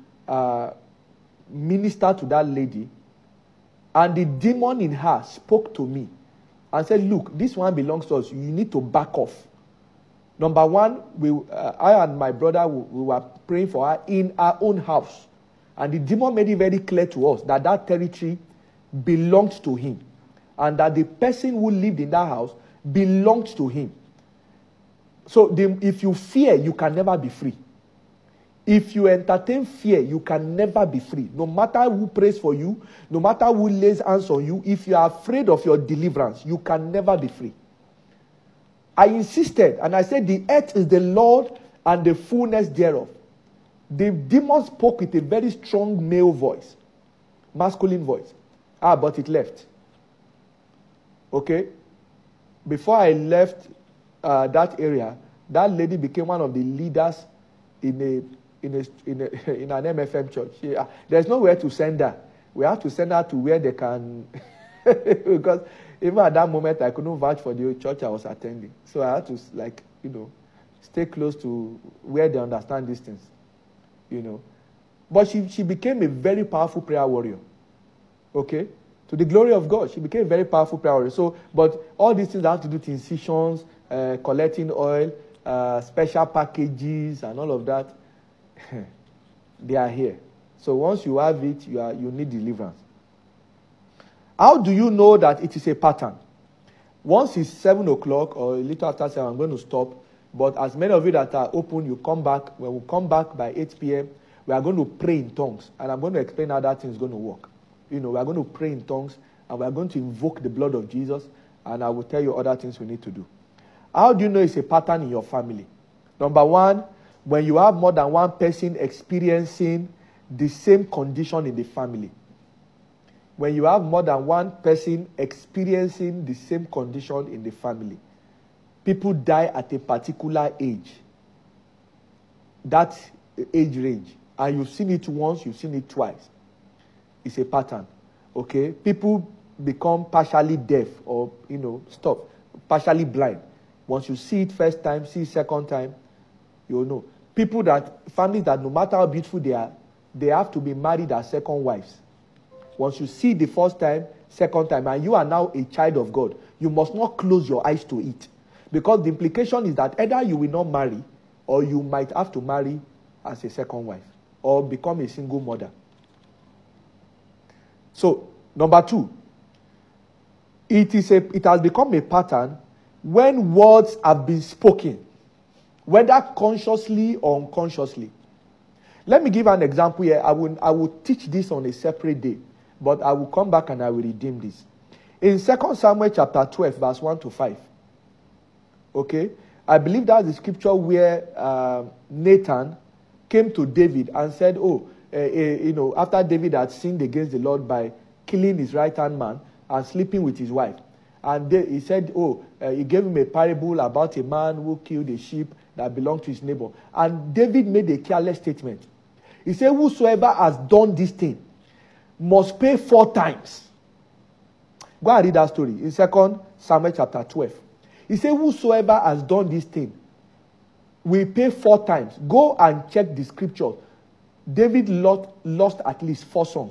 minister to that lady. And the demon in her spoke to me and said, look, this one belongs to us. You need to back off. Number one, I and my brother, we were praying for her in our own house. And the demon made it very clear to us that that territory belonged to him. And that the person who lived in that house belonged to him. So if you fear, you can never be free. If you entertain fear, you can never be free. No matter who prays for you, no matter who lays hands on you, if you are afraid of your deliverance, you can never be free. I insisted, and I said, the earth is the Lord and the fullness thereof. The demon spoke with a very strong male voice, masculine voice. But it left. Okay? Before I left that area, that lady became one of the leaders in an MFM church. There's nowhere to send her. We have to send her to where they can, because even at that moment I couldn't vouch for the church I was attending. So I had to stay close to where they understand these things. But she became a very powerful prayer warrior. Okay? To the glory of God, she became a very powerful prayer warrior. So, but all these things have to do with incisions, collecting oil, special packages, and all of that. They are here. So once you have it, you need deliverance. How do you know that it is a pattern? Once it's 7 o'clock or a little after 7, I'm going to stop. But as many of you that are open, you come back. When we come back by 8 p.m., we are going to pray in tongues. And I'm going to explain how that thing is going to work. We are going to pray in tongues. And we are going to invoke the blood of Jesus. And I will tell you other things we need to do. How do you know it's a pattern in your family? Number one, when you have more than one person experiencing the same condition in the family. When you have more than one person experiencing the same condition in the family. People die at a particular age. That age range. And you've seen it once, you've seen it twice. It's a pattern. Okay? People become partially deaf or, partially blind. Once you see it first time, see it second time, you'll know. Families that no matter how beautiful they are, they have to be married as second wives. Once you see the first time, second time, and you are now a child of God, you must not close your eyes to it. Because the implication is that either you will not marry, or you might have to marry as a second wife, or become a single mother. So, number two, it has become a pattern when words have been spoken, whether consciously or unconsciously. Let me give an example here. I will teach this on a separate day, but I will come back and I will redeem this. In 2 Samuel chapter 12, verse 1 to 5. Okay? I believe that's the scripture where Nathan came to David and said, after David had sinned against the Lord by killing his right-hand man and sleeping with his wife. And he said, he gave him a parable about a man who killed a sheep that belonged to his neighbor. And David made a careless statement. He said, whosoever has done this thing must pay 4 times. Go and read that story in 2 Samuel chapter 12. He said, whosoever has done this thing will pay 4 times. Go and check the scripture. David lost at least 4 sons.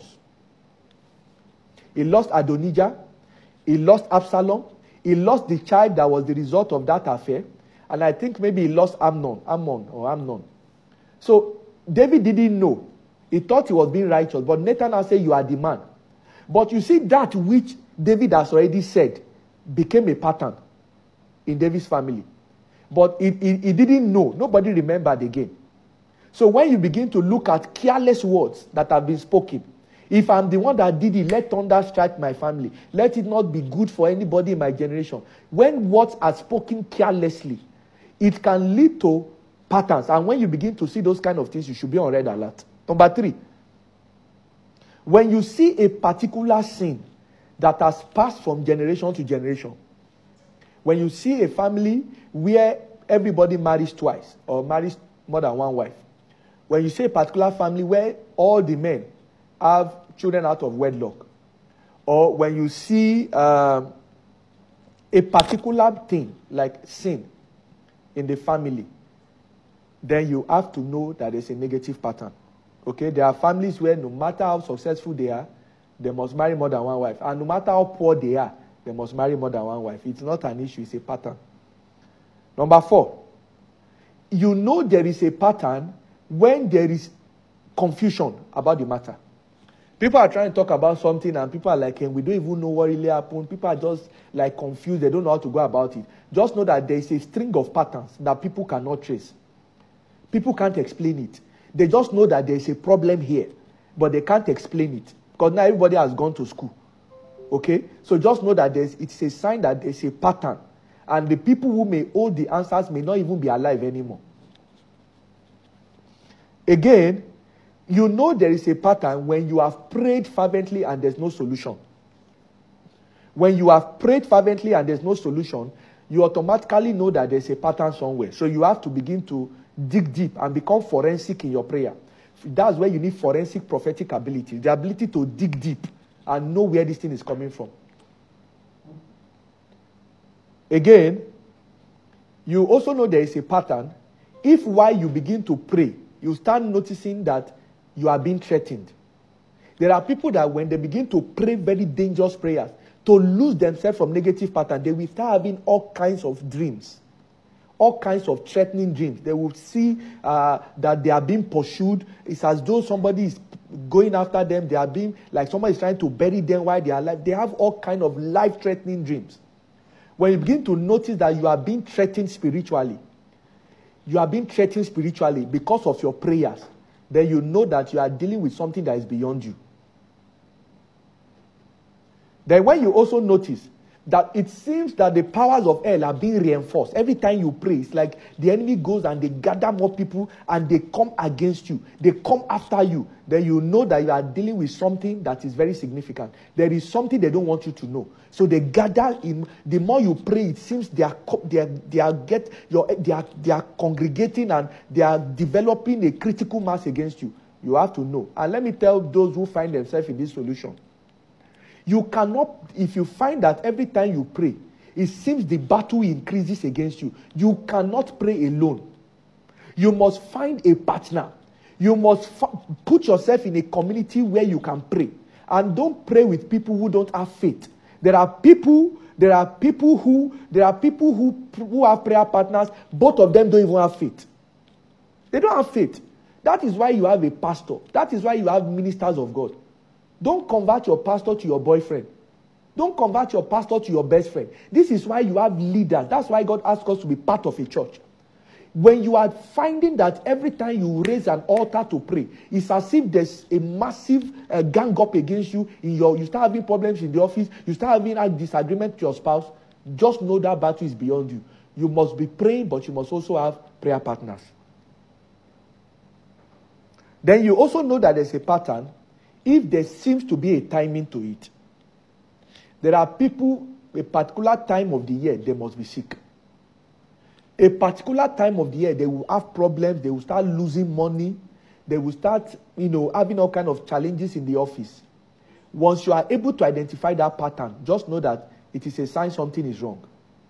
He lost Adonijah. He lost Absalom. He lost the child that was the result of that affair. And I think maybe he lost Amnon. So David didn't know. He thought he was being righteous. But Nathan now said, you are the man. But you see, that which David has already said became a pattern in David's family. But he didn't know. Nobody remembered again. So when you begin to look at careless words that have been spoken, if I'm the one that did it, let thunder strike my family. Let it not be good for anybody in my generation. When words are spoken carelessly, it can lead to patterns. And when you begin to see those kind of things, you should be on red alert. Number 3, when you see a particular sin that has passed from generation to generation, when you see a family where everybody marries twice or marries more than one wife, when you see a particular family where all the men have children out of wedlock, or when you see a particular thing like sin in the family, then you have to know that there's a negative pattern. Okay, there are families where no matter how successful they are, they must marry more than one wife. And no matter how poor they are, they must marry more than one wife. It's not an issue, it's a pattern. Number 4, you know there is a pattern when there is confusion about the matter. People are trying to talk about something and people are like, we don't even know what really happened. People are just like confused. They don't know how to go about it. Just know that there is a string of patterns that people cannot trace. People can't explain it. They just know that there is a problem here, but they can't explain it because now everybody has gone to school. Okay? So just know that it's a sign that there's a pattern. And the people who may hold the answers may not even be alive anymore. Again, you know there is a pattern when you have prayed fervently and there's no solution. When you have prayed fervently and there's no solution, you automatically know that there's a pattern somewhere. So you have to begin to dig deep and become forensic in your prayer. That's where you need forensic prophetic ability, the ability to dig deep and know where this thing is coming from. Again, you also know there is a pattern. If while you begin to pray, you start noticing that you are being threatened. There are people that when they begin to pray very dangerous prayers, to lose themselves from negative patterns, they will start having all kinds of dreams. All kinds of threatening dreams. They will see that they are being pursued. It's as though somebody is going after them. They are being, like somebody is trying to bury them while they are alive. They have all kinds of life-threatening dreams. When you begin to notice that you are being threatened spiritually, because of your prayers, then you know that you are dealing with something that is beyond you. Then when you also notice that it seems that the powers of hell are being reinforced. Every time you pray, it's like the enemy goes and they gather more people and they come against you. They come after you. Then you know that you are dealing with something that is very significant. There is something they don't want you to know. So they gather in. The more you pray, it seems they are congregating and they are developing a critical mass against you. You have to know. And let me tell those who find themselves in this solution. You cannot, if you find that every time you pray, it seems the battle increases against you. You cannot pray alone. You must find a partner. You must put yourself in a community where you can pray. And don't pray with people who don't have faith. There are people who have prayer partners. Both of them don't even have faith. They don't have faith. That is why you have a pastor. That is why you have ministers of God. Don't convert your pastor to your boyfriend. Don't convert your pastor to your best friend. This is why you have leaders. That's why God asks us to be part of a church. When you are finding that every time you raise an altar to pray, it's as if there's a massive gang up against you. You start having problems in the office. You start having a disagreement with your spouse. Just know that battle is beyond you. You must be praying, but you must also have prayer partners. Then you also know that there's a pattern. If there seems to be a timing to it, there are people, a particular time of the year, they must be sick. A particular time of the year, they will have problems, they will start losing money, they will start, having all kinds of challenges in the office. Once you are able to identify that pattern, just know that it is a sign something is wrong.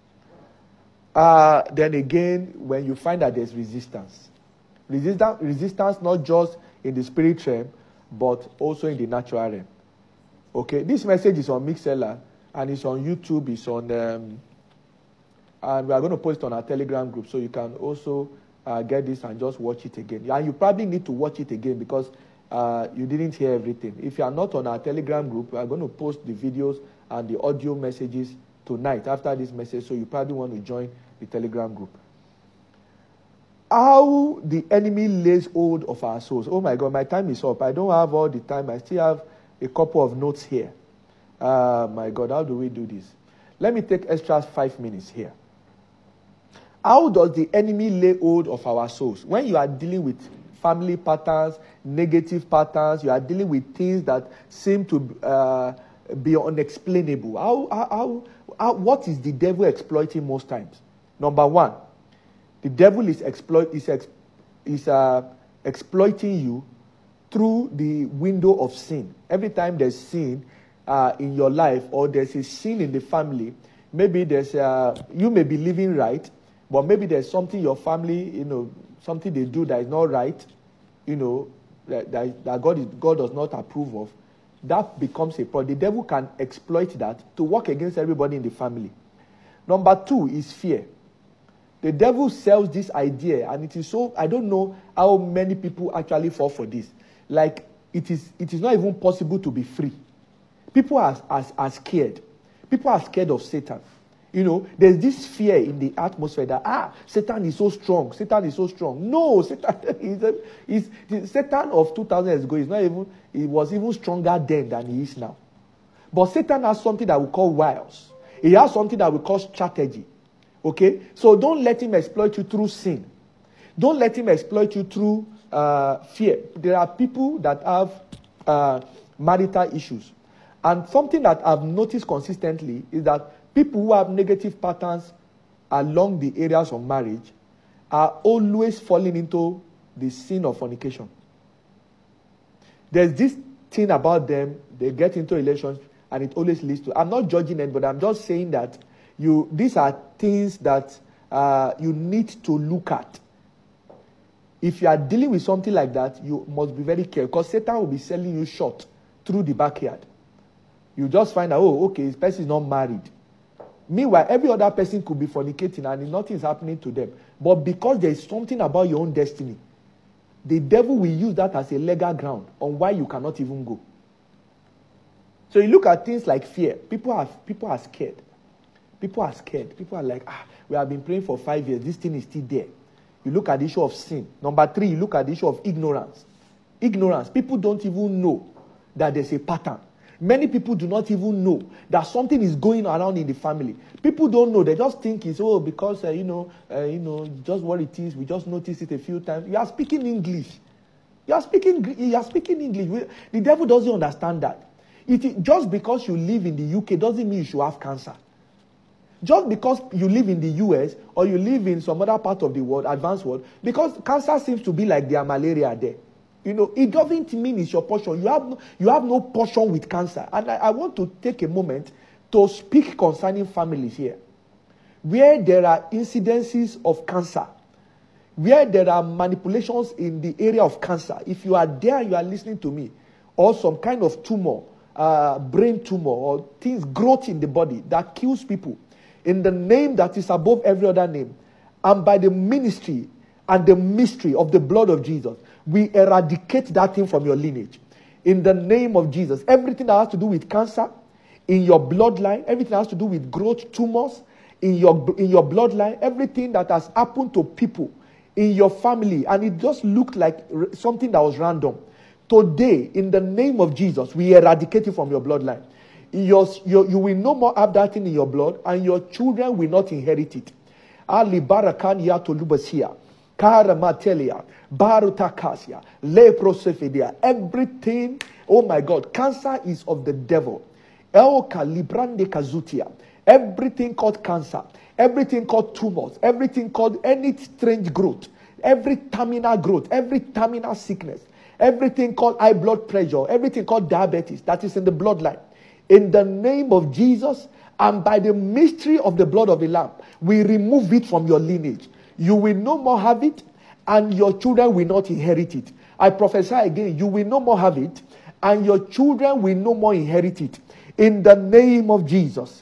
Then again, when you find that there's resistance not just in the spirit realm, but also in the natural realm. Okay, this message is on Mixlr and it's on YouTube. It's on, and we are going to post it on our Telegram group, so you can also get this and just watch it again. And you probably need to watch it again because you didn't hear everything. If you are not on our Telegram group, we are going to post the videos and the audio messages tonight after this message, so you probably want to join the Telegram group. How the enemy lays hold of our souls. Oh my God, my time is up. I don't have all the time. I still have a couple of notes here. My God, how do we do this? Let me take extra 5 minutes here. How does the enemy lay hold of our souls? When you are dealing with family patterns, negative patterns, you are dealing with things that seem to be unexplainable. What is the devil exploiting most times? Number one, the devil is exploiting you through the window of sin. Every time there's sin in your life or there's a sin in the family, maybe you may be living right, but maybe there's something your family, something they do that is not right, that God does not approve of. That becomes a problem. The devil can exploit that to work against everybody in the family. Number two is fear. The devil sells this idea, and it is so, I don't know how many people actually fall for this. Like, it is not even possible to be free. People are scared. People are scared of Satan. There's this fear in the atmosphere that, Satan is so strong. Satan is so strong. No, Satan of 2,000 years ago he was even stronger then than he is now. But Satan has something that we call wiles. He has something that we call strategy. Okay? So don't let him exploit you through sin. Don't let him exploit you through fear. There are people that have marital issues. And something that I've noticed consistently is that people who have negative patterns along the areas of marriage are always falling into the sin of fornication. There's this thing about them, they get into relations and it always leads to, I'm not judging it, but I'm just saying that these are things that you need to look at. If you are dealing with something like that, you must be very careful, because Satan will be selling you short through the backyard. You just find out, oh, okay, this person is not married. Meanwhile, every other person could be fornicating and nothing is happening to them. But because there is something about your own destiny, the devil will use that as a legal ground on why you cannot even go. So you look at things like fear. People are scared. People are scared. People are like, we have been praying for 5 years. This thing is still there. You look at the issue of sin. Number 3, you look at the issue of ignorance. Ignorance. People don't even know that there's a pattern. Many people do not even know that something is going around in the family. People don't know. They just think it's, because, just what it is. We just noticed it a few times. You are speaking English. You are speaking English. The devil doesn't understand that. Just because you live in the UK doesn't mean you should have cancer. Just because you live in the US or you live in some other part of the world, advanced world, because cancer seems to be like their malaria there. It doesn't mean it's your portion. You have no portion with cancer. And I want to take a moment to speak concerning families here. Where there are incidences of cancer, where there are manipulations in the area of cancer, if you are there, you are listening to me, or some kind of tumor, brain tumor, or things, growth in the body that kills people, in the name that is above every other name, and by the ministry and the mystery of the blood of Jesus, we eradicate that thing from your lineage. In the name of Jesus, everything that has to do with cancer in your bloodline, everything that has to do with growth tumors in your bloodline, everything that has happened to people in your family, and it just looked like something that was random. Today, in the name of Jesus, we eradicate it from your bloodline. You will no more have that thing in your blood, and your children will not inherit it. Ali barakan ya tolubasia. Karamatelia, Barutakasia, Leprosephidia, everything, oh my God, cancer is of the devil. Elka Librande Kazutia, everything called cancer, everything called tumors, everything called any strange growth, every terminal growth, every terminal sickness, everything called high blood pressure, everything called diabetes that is in the bloodline. In the name of Jesus and by the mystery of the blood of the Lamb, we remove it from your lineage. You will no more have it, and your children will not inherit it. I prophesy again, you will no more have it, and your children will no more inherit it. In the name of Jesus.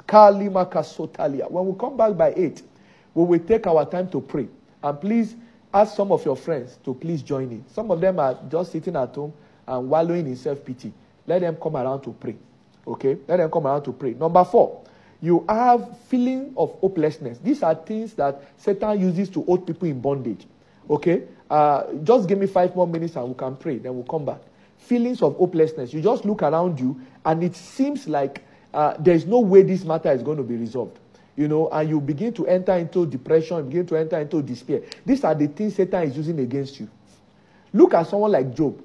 When we come back by 8, we will take our time to pray. And please ask some of your friends to please join in. Some of them are just sitting at home and wallowing in self-pity. Let them come around to pray. Okay? Let them come around to pray. Number 4. You have feeling of hopelessness. These are things that Satan uses to hold people in bondage. Okay? Just give me 5 more minutes and we can pray. Then we'll come back. Feelings of hopelessness. You just look around you and it seems like there's no way this matter is going to be resolved. And you begin to enter into depression, you begin to enter into despair. These are the things Satan is using against you. Look at someone like Job.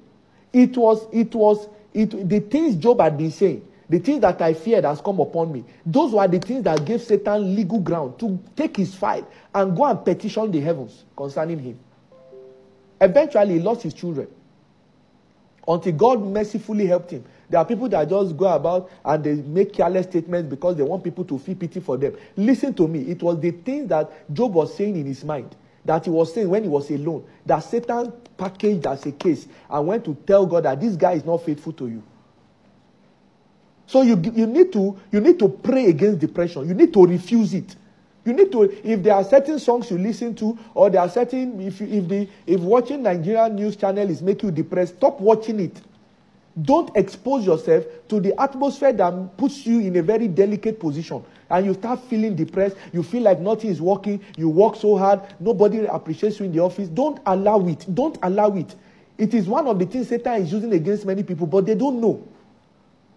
The things Job had been saying, the things that I feared has come upon me. Those were the things that gave Satan legal ground to take his fight and go and petition the heavens concerning him. Eventually, he lost his children. Until God mercifully helped him. There are people that just go about and they make careless statements because they want people to feel pity for them. Listen to me. It was the things that Job was saying in his mind, that he was saying when he was alone, that Satan packaged as a case and went to tell God that this guy is not faithful to you. So you need to pray against depression. You need to refuse it. You need to, if there are certain songs you listen to, or there are certain, if watching Nigerian news channel is making you depressed, stop watching it. Don't expose yourself to the atmosphere that puts you in a very delicate position. And you start feeling depressed. You feel like nothing is working. You work so hard. Nobody appreciates you in the office. Don't allow it. Don't allow it. It is one of the things Satan is using against many people, but they don't know.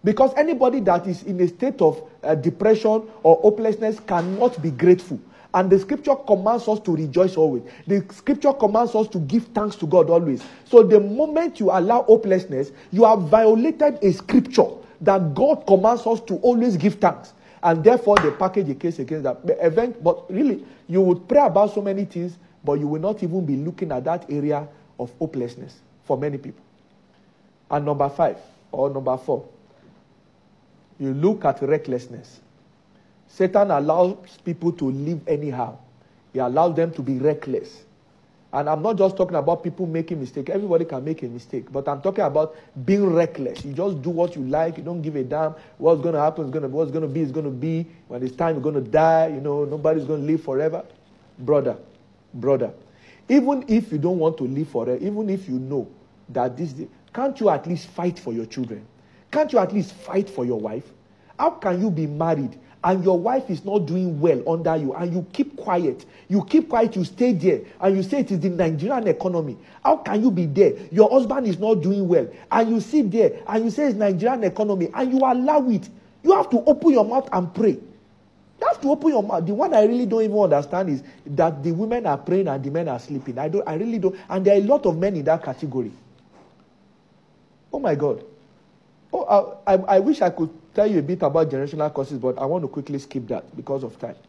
Because anybody that is in a state of depression or hopelessness cannot be grateful. And the scripture commands us to rejoice always. The scripture commands us to give thanks to God always. So the moment you allow hopelessness, you have violated a scripture that God commands us to always give thanks. And therefore, they package a case against that event. But really, you would pray about so many things, but you will not even be looking at that area of hopelessness for many people. And number 5 or number 4, you look at recklessness. Satan allows people to live anyhow. He allows them to be reckless. And I'm not just talking about people making mistakes. Everybody can make a mistake. But I'm talking about being reckless. You just do what you like. You don't give a damn. What's going to happen is going to be. What's going to be is going to be. When it's time, you're going to die. Nobody's going to live forever. Brother. Even if you don't want to live forever, even if you know that can't you at least fight for your children? Can't you at least fight for your wife? How can you be married and your wife is not doing well under you, and you keep quiet? You stay there, and you say it is the Nigerian economy. How can you be there? Your husband is not doing well, and you sit there, and you say it's Nigerian economy, and you allow it. You have to open your mouth and pray. You have to open your mouth. The one I really don't even understand is that the women are praying and the men are sleeping. I really don't. And there are a lot of men in that category. Oh my God. Oh, I wish I could tell you a bit about generational curses, but I want to quickly skip that because of time.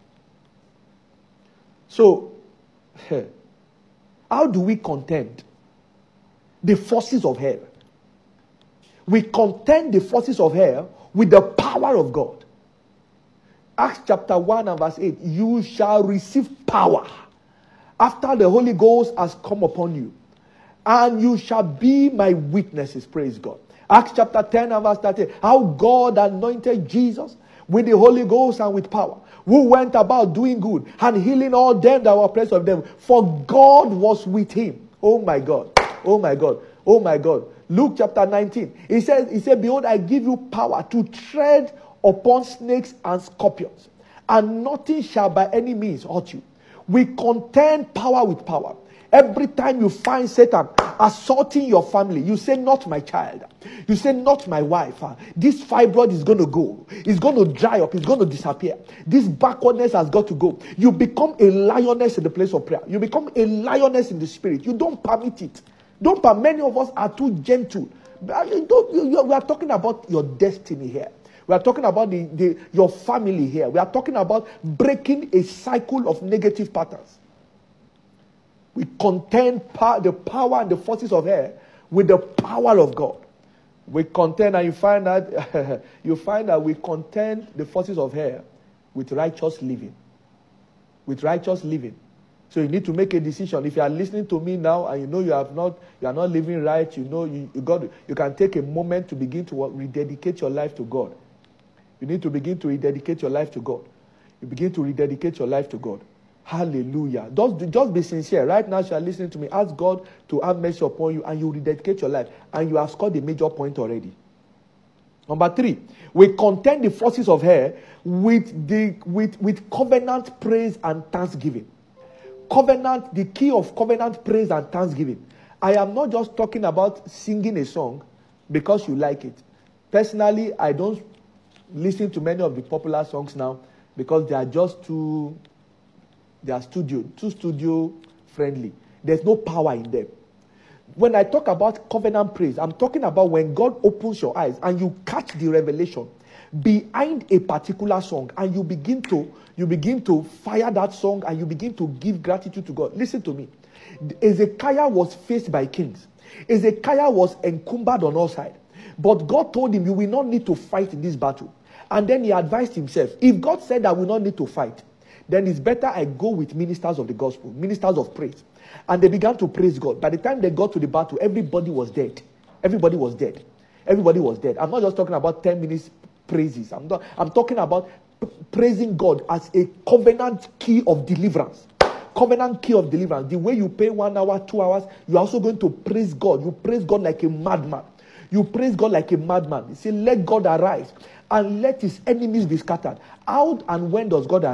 So, how do we contend the forces of hell? We contend the forces of hell with the power of God. Acts chapter 1 and verse 8. You shall receive power after the Holy Ghost has come upon you, and you shall be my witnesses. Praise God. Acts chapter 10 and verse 30. How God anointed Jesus with the Holy Ghost and with power, who went about doing good and healing all them that were oppressed of them, for God was with him. Oh my God. Oh my God. Oh my God. Luke chapter 19. He said, behold, I give you power to tread upon snakes and scorpions, and nothing shall by any means hurt you. We contend power with power. Every time you find Satan assaulting your family, you say, not my child. You say, not my wife. This fibroid is going to go. It's going to dry up. It's going to disappear. This backwardness has got to go. You become a lioness in the place of prayer. You become a lioness in the spirit. You don't permit it. Many of us are too gentle. We are talking about your destiny here. We are talking about your family here. We are talking about breaking a cycle of negative patterns. We contend the power and the forces of hell with the power of God. We contend, and you find that we contend the forces of hell with righteous living. With righteous living. So you need to make a decision. If you are listening to me now and you know you are not living right, you can take a moment to begin to rededicate your life to God. You need to begin to rededicate your life to God. You begin to rededicate your life to God. Hallelujah. Just be sincere. Right now, as you are listening to me, ask God to have mercy upon you, and you rededicate your life. And you have scored a major point already. Number 3, we contend the forces of hell with covenant praise and thanksgiving. Covenant, the key of covenant praise and thanksgiving. I am not just talking about singing a song because you like it. Personally, I don't listen to many of the popular songs now because they are just too studio friendly. There's no power in them. When I talk about covenant praise, I'm talking about when God opens your eyes and you catch the revelation behind a particular song, and you begin to fire that song, and you begin to give gratitude to God. Listen to me. Hezekiah was faced by kings. Hezekiah was encumbered on all sides. But God told him, you will not need to fight in this battle. And then he advised himself, if God said I will not need to fight, then it's better I go with ministers of the gospel, ministers of praise. And they began to praise God. By the time they got to the battle, everybody was dead. Everybody was dead. Everybody was dead. I'm not just talking about 10 minutes praises. I'm talking about praising God as a covenant key of deliverance. Covenant key of deliverance. The way you pray 1 hour, 2 hours, you're also going to praise God. You praise God like a madman. You praise God like a madman. You say, let God arise and let his enemies be scattered. How and when does God arise?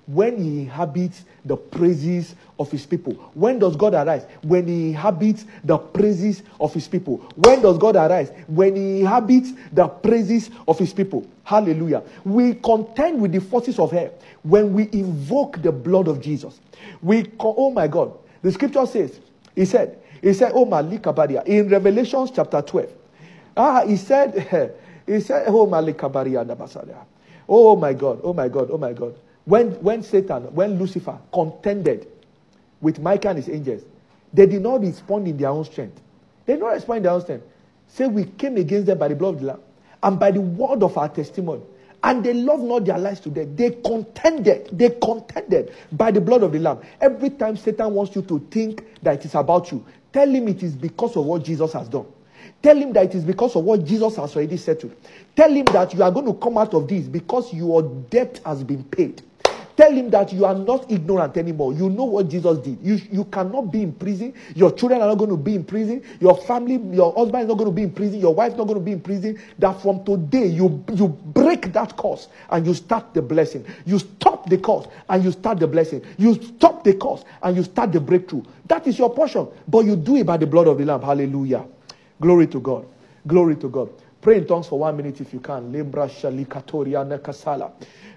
When he inhabits the praises of his people. When does God arise? When he inhabits the praises of his people. When does God arise? When he inhabits the praises of his people. Hallelujah. We contend with the forces of hell when we invoke the blood of Jesus. Oh my God. The scripture says, he said, oh Malikabaria, in Revelation chapter 12. He said, oh Malikabaria Nabasalia. Oh my God, oh my God, oh my God. When Lucifer contended with Michael and his angels, they did not respond in their own strength. They did not respond in their own strength. Say, we came against them by the blood of the Lamb and by the word of our testimony. And they loved not their lives to death. They contended by the blood of the Lamb. Every time Satan wants you to think that it is about you, tell him it is because of what Jesus has done. Tell him that it is because of what Jesus has already settled. Tell him that you are going to come out of this because your debt has been paid. Tell him that you are not ignorant anymore. You know what Jesus did. You cannot be in prison. Your children are not going to be in prison. Your family, your husband is not going to be in prison. Your wife is not going to be in prison. That from today, you break that curse and you start the blessing. You stop the curse and you start the blessing. You stop the curse and you start the breakthrough. That is your portion. But you do it by the blood of the Lamb. Hallelujah. Glory to God. Glory to God. Pray in tongues for 1 minute if you can. Lebra shalikatoria nakasala.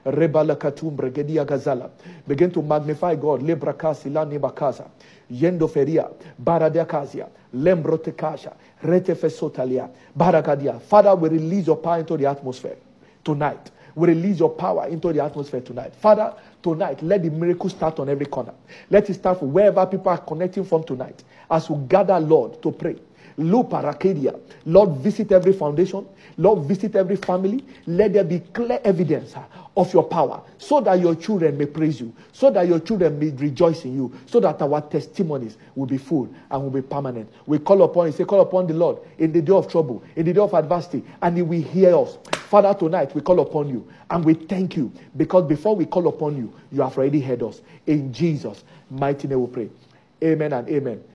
Begin to magnify God. Lebrakasila nibakaza. Yendoferia. Baradakazia. Lembrotekasha. Retefesotalia. Barakadia. Father, we release your power into the atmosphere tonight. We release your power into the atmosphere tonight. Father, tonight, let the miracle start on every corner. Let it start from wherever people are connecting from tonight. As we gather, Lord, to pray. Lord, visit every foundation. Lord, visit every family. Let there be clear evidence of your power so that your children may praise you, so that your children may rejoice in you, so that our testimonies will be full and will be permanent. We call upon, say, call upon the Lord in the day of trouble, in the day of adversity, and he will hear us. Father, tonight we call upon you and we thank you because before we call upon you, you have already heard us. In Jesus' mighty name we pray. Amen and amen.